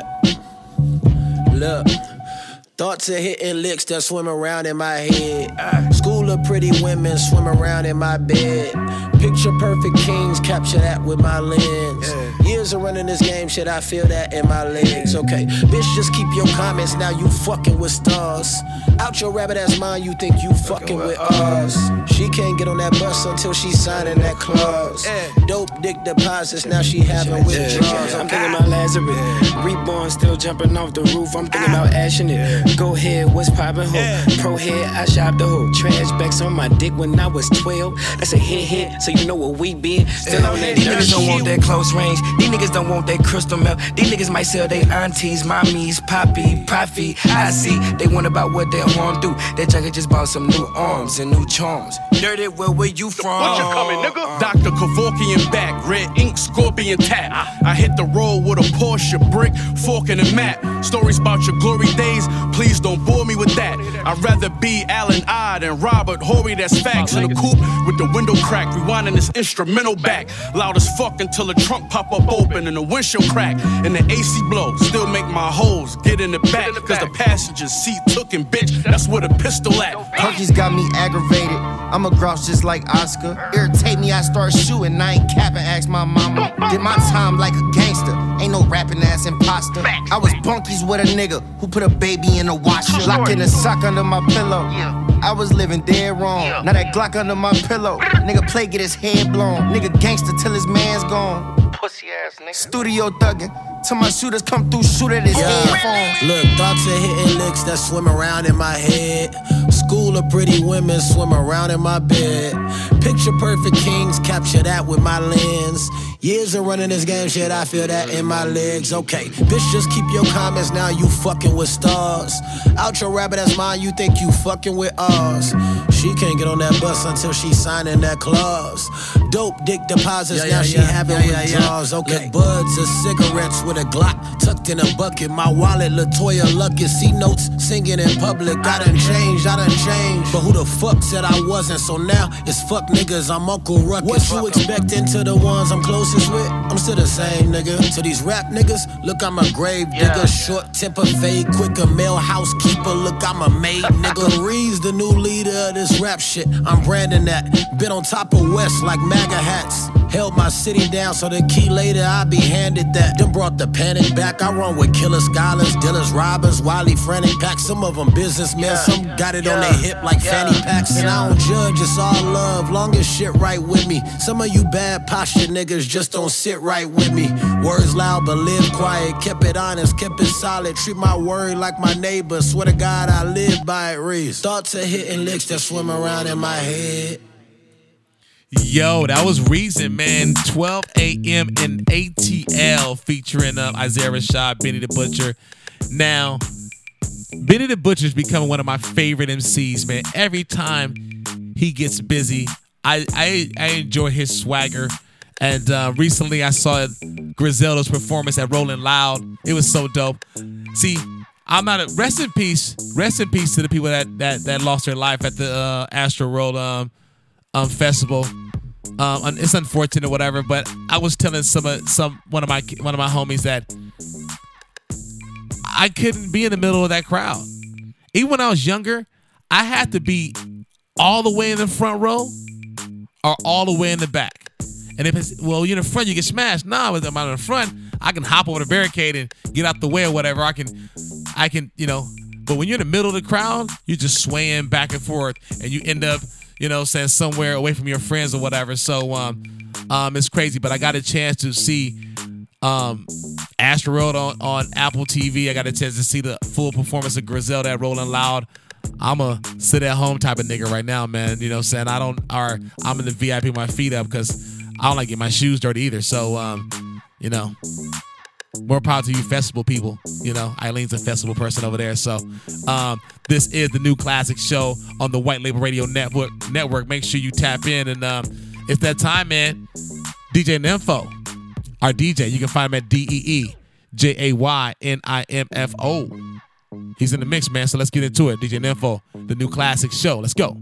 Yeah. Look. Thoughts of hitting licks that swim around in my head. School of pretty women swim around in my bed. Picture perfect kings, capture that with my lens. Years of running this game, shit, I feel that in my legs. Okay, bitch, just keep your comments, now you fucking with stars. Out your rabbit ass mind, you think you fucking with us. She can't get on that bus until she signing that clause. Dope dick deposits, now she having withdrawals. I'm thinking about Lazarus, reborn, still jumping off the roof. I'm thinking about ashing it. Go ahead, what's poppin' ho? Pro head, I shop the hoe. Trash bags on my dick when I was 12. That's a hit, so you know what we been. Still on that. These niggas don't want that close range. These niggas don't want that crystal melt. These niggas might sell their aunties, mommies, poppy, profit. I see they want about what they'll want to do. That junkie just bought some new arms and new charms. Dirty, where you from? What you coming, nigga? Dr. Kevorkian back, red ink, scorpion tap. I hit the road with a Porsche brick, fork and a map. Stories about your glory days, please don't bore me with that. I'd rather be Alan I than Robert Horry, that's facts. In a coupe with the window cracked, rewinding this instrumental back. Loud as fuck until the trunk pop up open and the windshield crack. And the AC blow, still make my hoes get in the back. Cause the passenger seat tookin', bitch, that's where the pistol at. Perky's got me aggravated, I'm a grouch just like Oscar. Irritate me, I start shooting, I ain't capping, ask my mama. Did my time like a gangster, ain't no rapping ass imposter. I was bunkies with a nigga who put a baby in a washer. Locking a sock under my pillow. I was living dead wrong. Now that Glock under my pillow. Nigga play, get his head blown. Nigga gangster till his man's gone. Pussy ass nigga. Studio thuggin'. Till my shooters come through, shoot at his headphones. Look, thoughts of hitting licks that swim around in my head. School of pretty women swim around in my bed. Picture perfect kings, capture that with my lens. Years of running this game, shit, I feel that in my legs. Okay, bitch, just keep your comments, now you fucking with stars. Out your rabbit ass mind, you think you fucking with us. She can't get on that bus until she signing that clause. Dope dick deposits, now she having withdrawals. Okay, buds of cigarettes with a Glock tucked in a bucket. My wallet, Latoya Luckett. C notes singing in public. I done changed. But who the fuck said I wasn't? So now it's fuck niggas, I'm Uncle Ruckus. What you expecting to the ones I'm closest with? I'm still the same nigga. To these rap niggas, look, I'm a grave digger. Short temper, fade quicker, male housekeeper. Look, I'm a maid nigga. Reed's the new leader of this rap shit. I'm branding that. Been on top of West like MAGA hats. Held my city down so the key later I be handed that. Then brought the panic back. I run with killer scholars, dealers, robbers, wily frantic packs. Some of them businessmen, some got it on their hip like fanny packs. And I don't judge, it's all love, long as shit right with me. Some of you bad posture niggas just don't sit right with me. Words loud but live quiet, kept it honest, kept it solid. Treat my word like my neighbor, swear to God I live by it, Reese. Thoughts of hitting licks that swim around in my head. Yo, that was Reason, man. 12 a.m. in ATL featuring Isaiah Rashad, Benny the Butcher. Now, Benny the Butcher's becoming one of my favorite MCs, man. Every time he gets busy, I enjoy his swagger. And recently I saw Griselda's performance at Rolling Loud. It was so dope. See, I'm not a rest in peace to the people that lost their life at the Astro World festival. It's unfortunate, whatever. But I was telling one of my homies that I couldn't be in the middle of that crowd. even when I was younger, I had to be all the way in the front row or all the way in the back. And if it's, well, you're in the front, you get smashed. Nah, if I'm out in the front, I can hop over the barricade and get out the way or whatever. I can, you know. But when you're in the middle of the crowd, you're just swaying back and forth, and you end up, you know, saying somewhere away from your friends or whatever. So it's crazy. But I got a chance to see Astroworld on Apple TV. I got a chance to see the full performance of Griselda at Rolling Loud. I'm a sit at home type of nigga right now, man. You know what I'm saying? I'm in the VIP with my feet up because I don't like getting my shoes dirty either. So, you know, more power to you festival people. You know, Eileen's a festival person over there. So, this is the New Classic Show on the White Label Radio Network. Make sure you tap in. And it's that time, man. DJ Nympho, our DJ. You can find him at DeeJaynimfo. He's in the mix, man. So let's get into it. DJ Nympho, the New Classic Show. Let's go.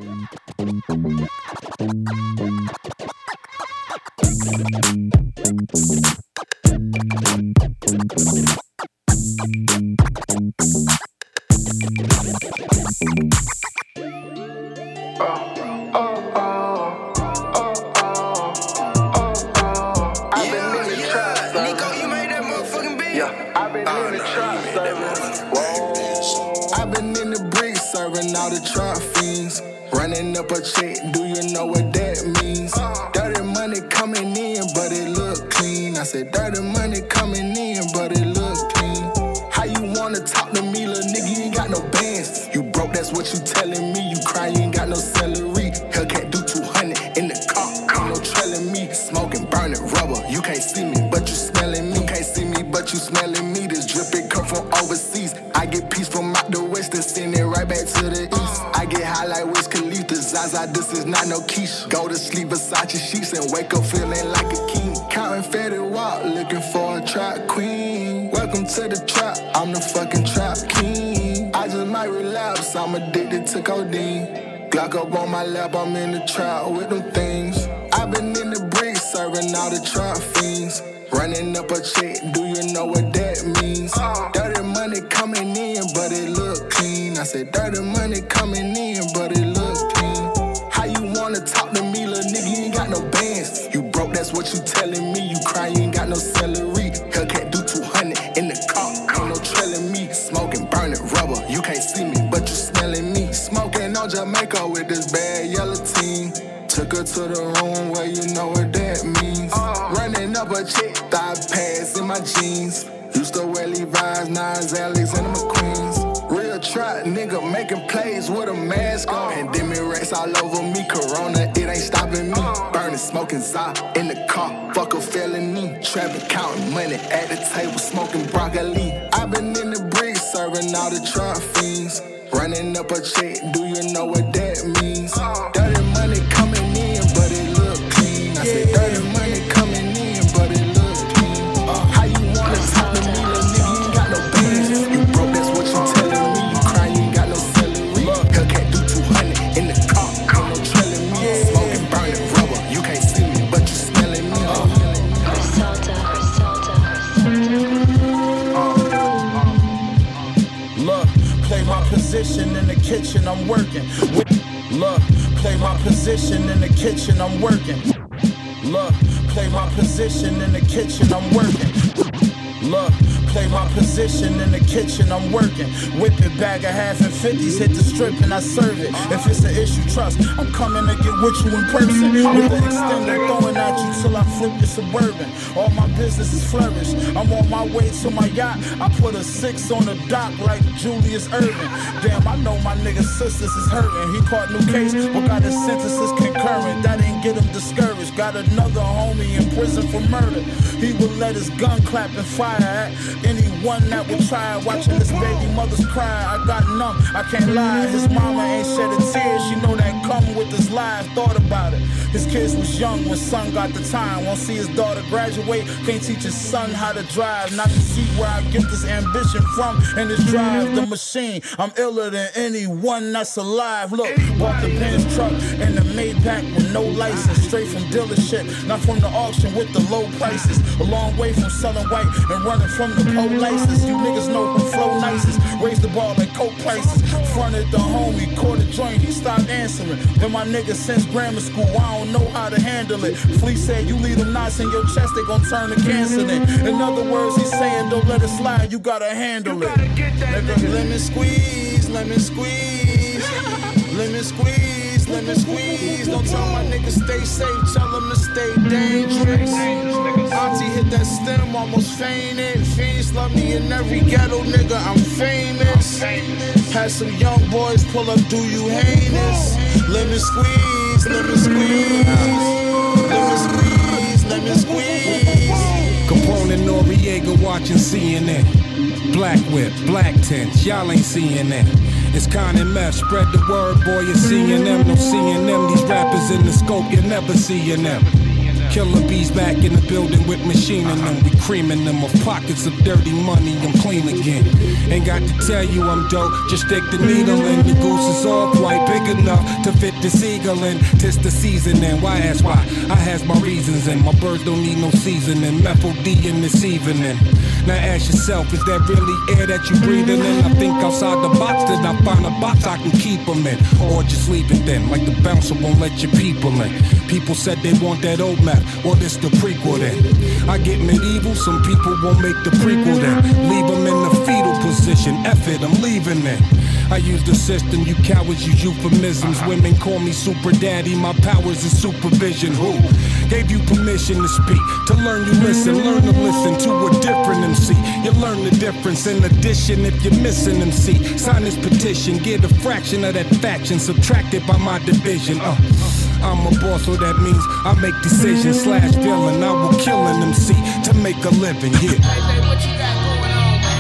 All the trap fiends running up a check, do you know what that means? Dirty money coming in, but it look clean. I said dirty money coming in, but it look clean. How you wanna talk to me, little nigga? You ain't got no bands. You broke, that's what you telling me. You cry, you ain't got no celery. Hellcat do 200 in the car, ain't no trailing me. Smoking, burning rubber. You can't see me, but you smelling me. You can't see me, but you smelling me. This drip, it come from overseas. I get peace from out the west and send it right back to the east. I get high like Wiz Khalifa, Zaza, this is not no quiche. Go to sleep Versace sheets and wake up feeling like a king. Counting Fetty Walk, looking for a trap queen. Welcome to the trap, I'm the fucking trap king. I just might relapse, I'm addicted to codeine. Glock up on my lap, I'm in the trap with them things. I've been in the bricks, serving all the trap fiends. Running up a check, do you know what that means? Dirty money coming in, but it look clean. I said dirty money coming in, but it look clean. How you wanna talk to me, little nigga? You ain't got no bands. You broke, that's what you telling me. You cry, you ain't got no celery. Hellcat do 200 in the car, ain't no trailing me. Smoking, burning rubber, you can't see me, but you smelling me. Smoking on Jamaica with this bad yellow team. Took her to the room where you know what that means. Running up a chick, thigh pads in my jeans. Used to wear Levi's, Nas, Alex, and McQueens. Real trap nigga making plays with a mask on. Pandemic rats all over me, Corona, it ain't stopping me. Burning, smoking Zop in the car, fuck a felony. Trapping, counting money at the table, smoking broccoli. I've been in the bricks, serving all the trap fiends. Running up a check, do you know what that means? Dirty money coming in, but it look clean. I said dirty money coming in, but it look clean. How you wanna talk to me, little nigga? You ain't got no bands. You broke, that's what you telling me. You cry, you ain't got no celery. Hellcat do 200 in the car, ain't no trailing me. Smoking, burning rubber, you can't see me, but you smelling me. Look, play my position in the kitchen, I'm working. Look, play my position in the kitchen, I'm working. Look, play my position in the kitchen, I'm working. Look, play my position in the kitchen, I'm working. Whip it, bag of half and 50s, hit the strip and I serve it. If it's an issue, trust, I'm coming to get with you in person. With the extender throwing at you till I flip your Suburban. All my business is flourished. I'm on my way to my yacht. I put a 6 on the dock like Julius Erving. Damn, I know my nigga's sisters is hurting. He caught new case, but got his sentences concurrent. That ain't get him discouraged. Got another homie in prison for murder. He would let his gun clap and fire at anyone that would try. Watching this baby mother's cry, I got numb, I can't lie. His mama ain't shed a tear, she know that come with with his life, thought about it. His kids was young when son got the time. Won't see his daughter graduate, can't teach his son how to drive. Not to see where I get this ambition from and this drive, the machine. I'm iller than anyone that's alive. Look, bought the Benz truck and the Maybach with no license. Straight from dealership, not from the auction with the low prices. A long way from selling white and running from the polices. You niggas know who flow nicest. Raise the bar like coke prices. Fronted the homie, caught a joint, he stopped answering. Been my nigga since grammar school, I don't know how to handle it. Flea said you leave them knots in your chest, they gon' turn to cancer then. In other words, he's saying don't let it slide, you gotta handle it. Nigga, lemon squeeze, lemon squeeze. Lemon squeeze, lemon squeeze. Don't tell my niggas stay safe, tell them to stay dangerous. Auntie hit that stem, almost fainted. Fiends love me in every ghetto, nigga, I'm famous. Had some young boys pull up, do you heinous? Lemon squeeze, lemon squeeze. Lemon squeeze, lemon squeeze. Capone and Noriega watching CNN. Black whip, black tints, y'all ain't seeing that. It's Con and Meth, spread the word, boy, you're seeing them. No seeing them, these rappers in the scope, you're never seeing them. Killer bees back in the building with machining them. We creaming them of pockets of dirty money, I'm clean again. Ain't got to tell you I'm dope, just stick the needle in. The goose is all white, big enough to fit the seagull in. Tis the seasoning, why ask why? I has my reasons and my birds don't need no seasoning. Methyl D in this evening. Now ask yourself, is that really air that you breathing in? I think outside the box, then I find a box I can keep them in. Or just leave it then, like the bouncer won't let your people in. People said they want that old map, well this the prequel then. I get medieval, some people won't make the prequel then. Leave them in the fetal position, F it, I'm leaving it. I use the system, you cowards use euphemisms. Women call me super daddy, my powers is supervision. Who gave you permission to speak? To learn you listen, learn to listen to a different MC. You learn the difference. In addition, if you're missing MC, sign this petition, get a fraction of that faction subtracted by my division. I'm a boss, so that means I make decisions / villain. I will kill an MC to make a living, yeah. What you got going on, man?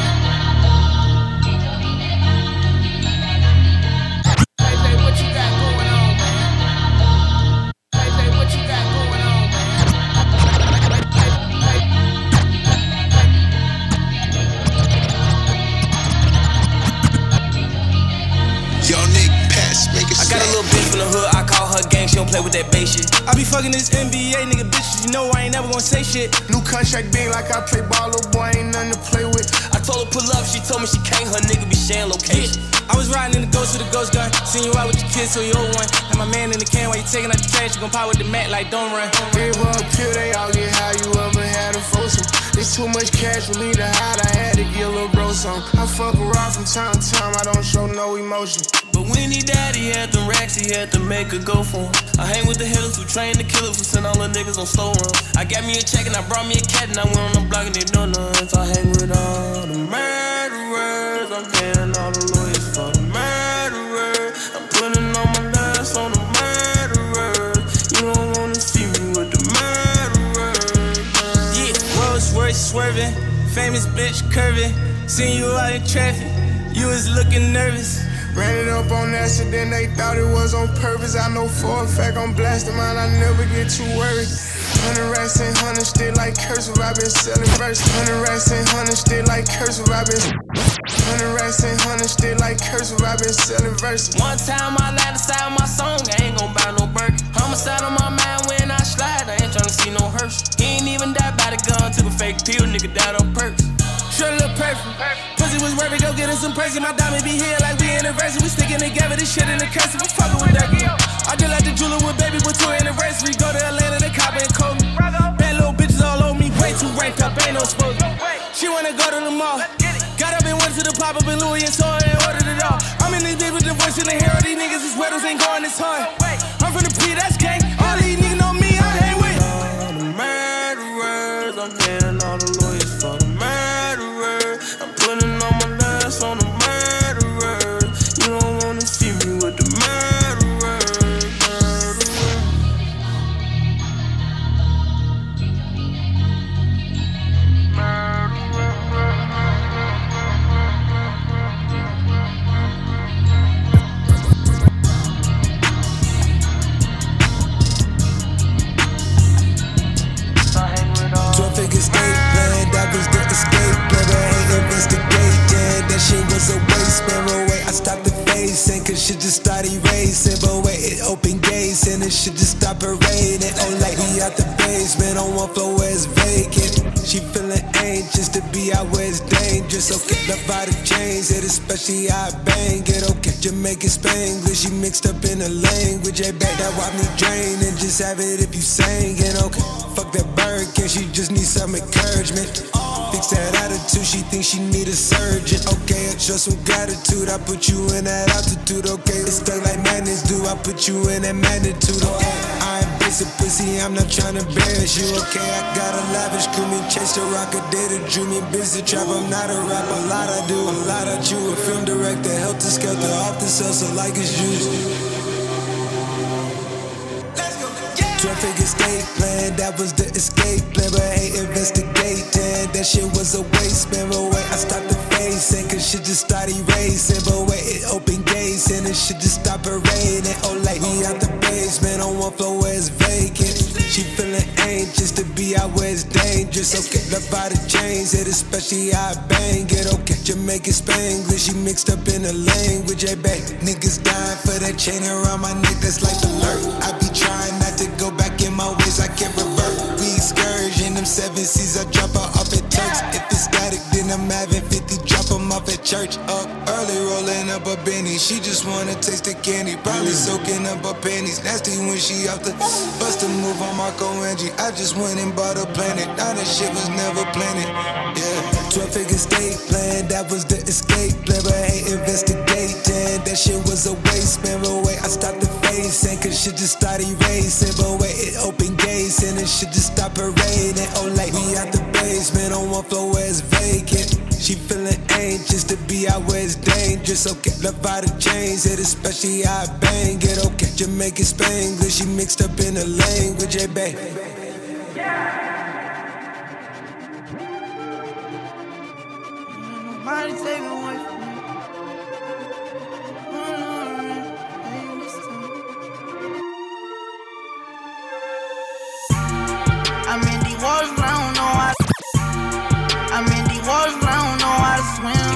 What you got going on, man? What you got going on, man? Young Nick, pass, make it. I got a little bitch from the hood, I call her gang, she don't play with that bass shit. I be fucking this NBA nigga bitches, you know I ain't never gonna say shit. New contract big like I play ball, little boy, ain't nothing to play with. I told her pull up, she told me she can't, her nigga be sharing location. I was riding in the ghost with the ghost gun, seen you out with your kids, so you old one. And my man in the can while you taking out the trash, you gon' pop with the mat like don't run. They up here, they all get how you ever had a foursome. It's too much cash for me to hide, I had to get a little bro some. I fuck around from time to time, I don't show no emotion. But when he died, he had them racks, he had to make her go for him. I hang with the hitters who train the killers who send all the niggas on slow run. I got me a check and I brought me a cat and I went on the block and they know none. So I hang with all the murderers, I'm paying all the lawyers for the murderers. I'm putting all my last on the murderers. You don't wanna see me with the murderers. Yeah, Rolls Royce swerving, famous bitch curving. Seen you out in traffic, you was looking nervous. Ran it up on accident, they thought it was on purpose. I know for a fact I'm blasting mine, I never get too worried. 100 racks and 100 still like cursive, I been selling verse. 100 racks and 100 still like cursive, I been 100 racks and 100 still like cursive, I been selling verses. One time I lied inside my song, I ain't gon' buy no Birkin. Homicide on my mind when I slide, I ain't tryna see no hearse. He ain't even died by the gun, took a fake pill, nigga died on perks. Sure look perfect. Pussy was worth it, go get her some perks. My diamond be here like we anniversary. We sticking together, this shit in the cursive. I'm fucking with that girl. I just like the jeweler with baby with 2 anniversary. Go to Atlanta, the cop and call me. Bad little bitches all over me, way too ranked up, ain't no smoke. She wanna go to the mall. Got up and went to the pop up in Louis and saw her and ordered it all. I'm in this bitch with the voice in the hair. All these niggas is weddles ain't going this hard. I'm from the P, that's gang. All these niggas know me, I hang with all the murderers. I'm paying all the lawyers for the murderers. I'm putting all my last on the murderers. You don't wanna see me with the murderers. and this shit just stop her raining. Oh, like we out the basement on one floor where it's vacant. She feeling anxious to be out where it's dangerous. Okay, love by the chains, it especially I bang it. Okay, Jamaican Spanglish, she mixed up in the language. Hey, back that wop me drain and just have it if you sang it. Okay, fuck that bird, can she just need some encouragement? Fix that attitude, she thinks she need a surgeon. Okay, I show some gratitude, I put you in that altitude. Okay, it's stuck like magnets do, I put you in that magnitude. Okay, I ain't basic pussy, I'm not tryna embarrass you. Okay, I got a lavish crew, me chase the rock, a data drew me busy trap. I'm not a rapper, a lot I do, a lot I chew. A film director, helter skelter, off the salsa like it's juice. 12-figure escape plan, that was the escape plan. But hey, investigating, that shit was a waste, man. But wait, I stopped the facing, cause shit just started erasing. But wait, it opened gates, and it shit just stopped raining. Oh, like we out the basement on one floor where it's vacant. She feeling anxious to be out where it's dangerous. Okay, love by the chains, it especially I bang it. Okay, Jamaican Spanglish, she mixed up in the language. Hey, babe, niggas dying for that chain around my neck, that's like alert. I be trying not to go back in my ways, I can't revert. We excursion, them 7 C's, I drop her off at Turks. If it's static, then I'm having 50, drop them off at church. Up early, rolling up a Benny, she just wanna taste the candy. Probably soaking up her panties, nasty when she off the bust a move on Marco Angie. I just went and bought a planet, now that shit was never planted. Yeah, 12-figure escape plan, that was the escape plan. But hey, investigating, that shit was a waste, man. But wait, I stopped the facing, cause shit just started erasing. But wait, it opened gates, and it shit just stopped raining. Oh, like we out the basement on one floor where it's vacant. She feeling anxious to be out where it's dangerous. Okay, love by the chains, it especially I bang it. Okay, Jamaican Spanglish, she mixed up in the language. Hey, babe. Nobody take me away from me. I'm in the waters, but I don't know how to. I'm in the waters, but I don't know how to swim.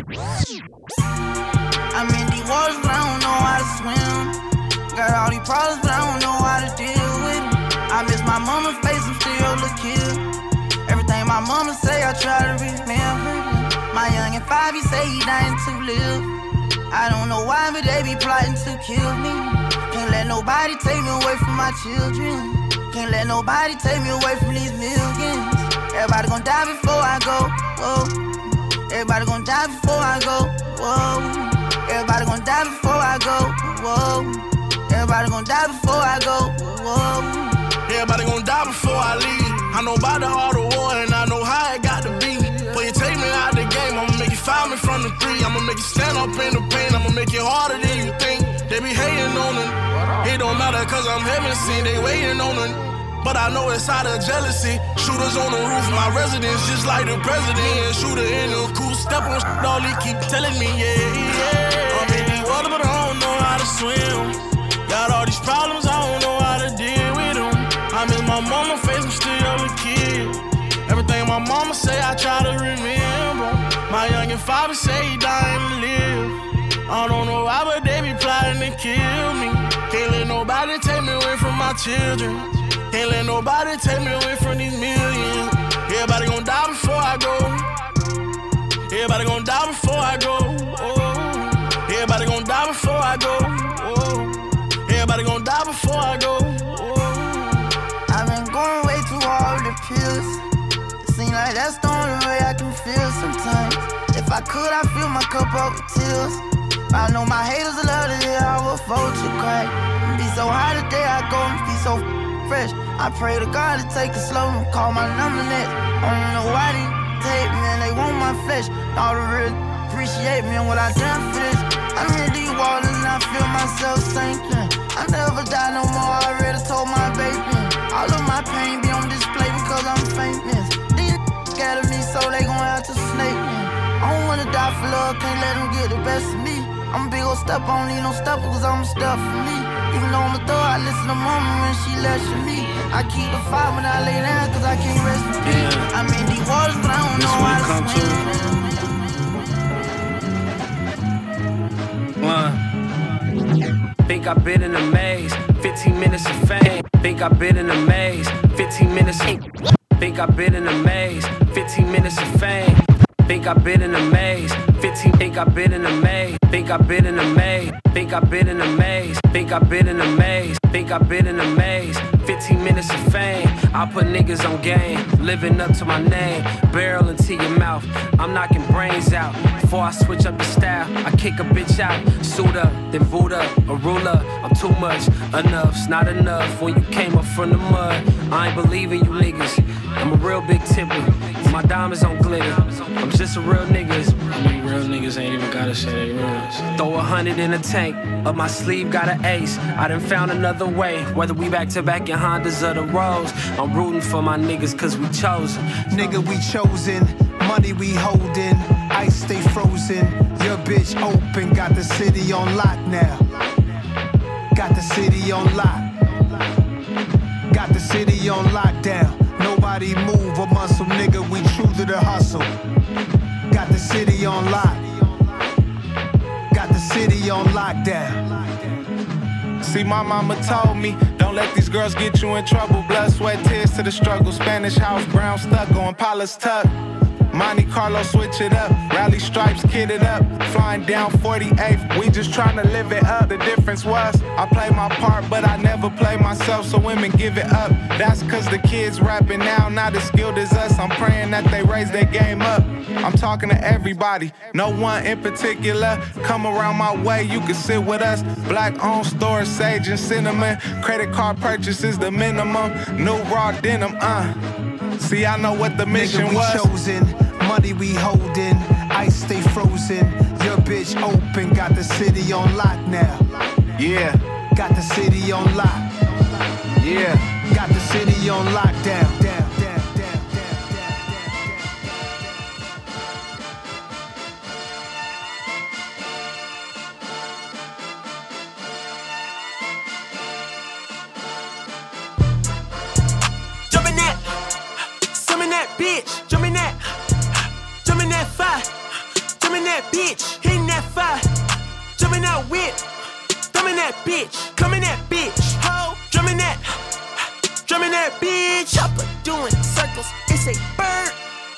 I'm in the waters, but I don't know how to swim. Got all these problems, but I don't know how to deal with them. I miss my mama's face, I'm still a kid. Everything my mama say, I try to remember. My youngin' 5, he say he dying to live. I don't know why, but they be plotting to kill me. Can't let nobody take me away from my children. Can't let nobody take me away from these millions. Everybody gon' die before I go, whoa. Everybody gon' die before I go, whoa. Everybody gon' die before I go, whoa. Everybody gon' die before I go, whoa. Everybody gon' die before I leave. I know about the art of war and I know how it got to be. Before you take me out the game, I'ma make you foul me from the 3. I'ma make you stand up in the pain, I'ma make it harder than you think. They be hating on it. It don't matter cause I'm heaven seen, they waiting on it. But I know it's out of jealousy. Shooters on the roof, my residence just like the president. And shooter in the cool, step on shit, all he keep telling me, yeah. I'm in the water, but I don't know how to swim. Got all these problems, I don't know how to deal with them. I miss my mama face, I'm still a kid. Everything my mama say, I try to remember. My youngin' father say he dying to live. I don't know why, but they be plotting to kill me. Can't let nobody take me away from my children. Can't let nobody take me away from these millions. Everybody gon' die before I go. Everybody gon' die before I go. Oh. Everybody gon' die before I go. Oh. Everybody gon' die before I go. Oh. I've been going way too hard with the pills. It seems like that's the only way I can feel sometimes. If I could, I'd fill my cup up with tears. I know my haters will love to hear how a vulture cry. Be so high today, I go and be so fresh. I pray to God to take it slow and call my number next. I don't know why they take me and they want my flesh. All to really appreciate me and what I done for this. I'm in these waters and I feel myself sinking. I never die no more, I already told my baby. All of my pain be on display because I'm famous. These scared of me so they gon' have to snake me. I don't wanna die for love, can't let them get the best of me. I'm a big ol' step, I don't need no stepper cause I'm a step for me. Even though I'm a thug, I listen to mama when she lecture me. I keep the fire when I lay down cause I can't rest in peace. I'm in these waters but I don't know how to swim. Think I've been in a maze, 15 minutes of fame. Think I've been in a maze, 15 minutes. Think I've been in a maze, 15 minutes of fame. Think I've been in a maze, 15. Think I've been in a maze. Think I've been in a maze. Think I've been in a maze. Think I've been in a maze. Think I've been in a maze. 15 minutes of fame. I put niggas on game, living up to my name. Barrel into your mouth. I'm knocking brains out. Before I switch up the style, I kick a bitch out. Suit up, then boot up, a ruler. I'm too much. Enough's not enough when you came up from the mud. I ain't believing you niggas. I'm a real big tipper. My diamonds on glitter. I'm just a real niggas. I mean, real niggas ain't even gotta say they reals. Throw 100 in a tank. Up my sleeve, got an ace. I done found another way. Whether we back to back in Hondas or the Rolls. I'm rooting for my niggas cause we chosen. Nigga, we chosen. Money we holding. Ice stay frozen. Your bitch open. Got the city on lock now. Got the city on lock. Got the city on lockdown. Nobody move a muscle, nigga, we true to the hustle. Got the city on lock. Got the city on lockdown. See, my mama told me, don't let these girls get you in trouble. Blood, sweat, tears to the struggle. Spanish house, brown stucco, Impala's tuck. Monte Carlo, switch it up. Rally stripes, kid it up. Flying down 48th, we just tryna live it up. The difference was, I play my part, but I never play myself, so women give it up. That's cause the kids rapping now, not as skilled as us. I'm praying that they raise their game up. I'm talking to everybody, no one in particular. Come around my way, you can sit with us. Black owned stores, sage and cinnamon. Credit card purchases, the minimum. New raw denim, See, I know what the mission nigga, we was. Chosen. Money we holding, ice stay frozen. Your bitch open, got the city on lock now. Yeah. Got the city on lock. Yeah. Got the city on lockdown. Jump in that, some in that bitch. Jump in that fire. Jump in that bitch, hitting that fire. Jump in that whip, thumb in that bitch. Come in that bitch, ho. Drum in that bitch. Chopper doing circles, it's a bird.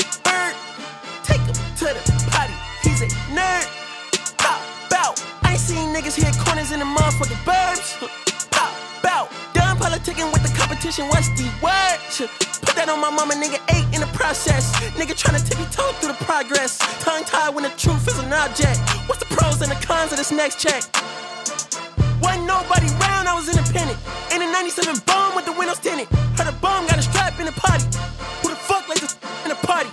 Take him to the potty, he's a nerd. Pop out, I ain't seen niggas hit corners in the motherfucking burbs. Pop out, done politicking with the competition, what's the word? Put that on my mama, nigga, 8 in the process. Nigga tryna tippy-toe through the progress. Tongue-tied when the truth is an object. What's the pros and the cons of this next check? Wasn't nobody round, I was independent. In a 97 bomb with the windows tinted. Heard a bomb got a strap in the potty. Who the fuck like this in a party?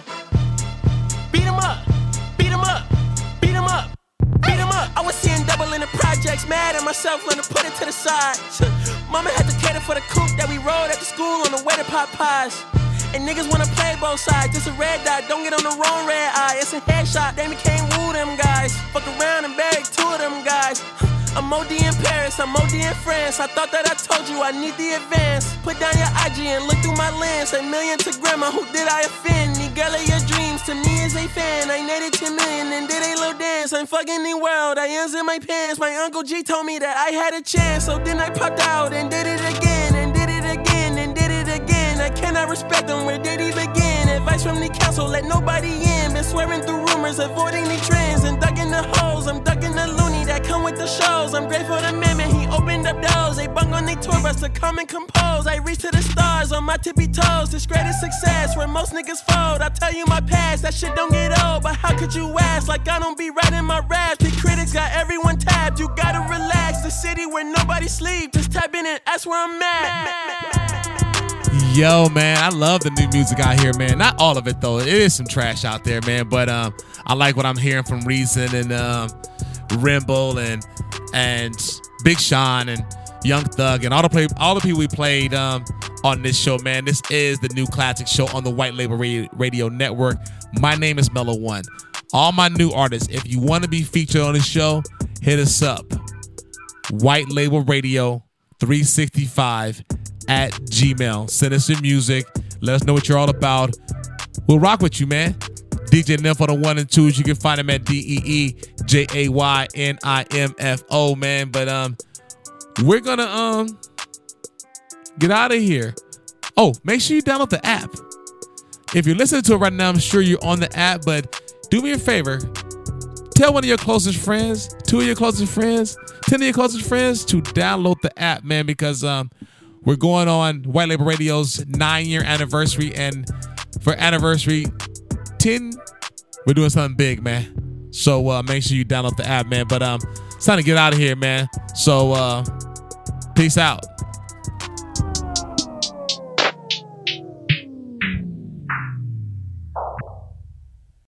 Beat him up, beat him up, beat him up, beat him up. I was seeing double in the projects, mad at myself, learning to put it to the side. Mama had to cater for the coupe that we rode at the school on the way to pop pies. And niggas wanna play both sides, just a red dot, don't get on the wrong red eye. It's a headshot, they became woo them guys. Fuck around and bag 2 of them guys. I'm OD in Paris, I'm OD in France. I thought that I told you I need the advance. Put down your IG and look through my lens. A million to grandma, who did I offend? The girl of your dreams, to me is a fan. I netted 10 million and did a little dance. I'm fucking the world, I ends in my pants. My Uncle G told me that I had a chance. So then I popped out and did it again, and did it again, and did it again. I cannot respect them, where did he begin? Advice from the council, let nobody in. Been swearing through rumors, avoiding the trends. And ducking the hoes, I'm ducking the loony that come with the shows. I'm grateful to Amendment, he opened up doors. They bung on their tour bus to come and compose. I reach to the stars on my tippy toes. This greatest success where most niggas fold. I tell you my past, that shit don't get old. But how could you ask? Like I don't be writing my raps. The critics got everyone tapped. You gotta relax. The city where nobody sleep. Just type in and ask where I'm at. Yo, man, I love the new music out here, man. Not all of it, though. It is some trash out there, man. But I like what I'm hearing from Reason and Rimble and Big Sean and Young Thug and all the people we played on this show, man. This is the new classic show on the White Label Radio Network. My name is Mellow One. All my new artists, if you want to be featured on the show, hit us up. White Label Radio 365 at Gmail. Send us your music. Let us know what you're all about. We'll rock with you, man. DJ Nympho on the 1 and 2s. You can find him at DeeJaynimfo, man. But we're gonna Get out of here. Oh, make sure you download the app. If you're listening to it right now, I'm sure you're on the app, but do me a favor. Tell one of your closest friends, 2 of your closest friends, 10 of your closest friends to download the app, man, because we're going on White Label Radio's 9-year anniversary, and for anniversary 10, we're doing something big, man. So make sure you download the app, man. But it's time to get out of here, man. So peace out.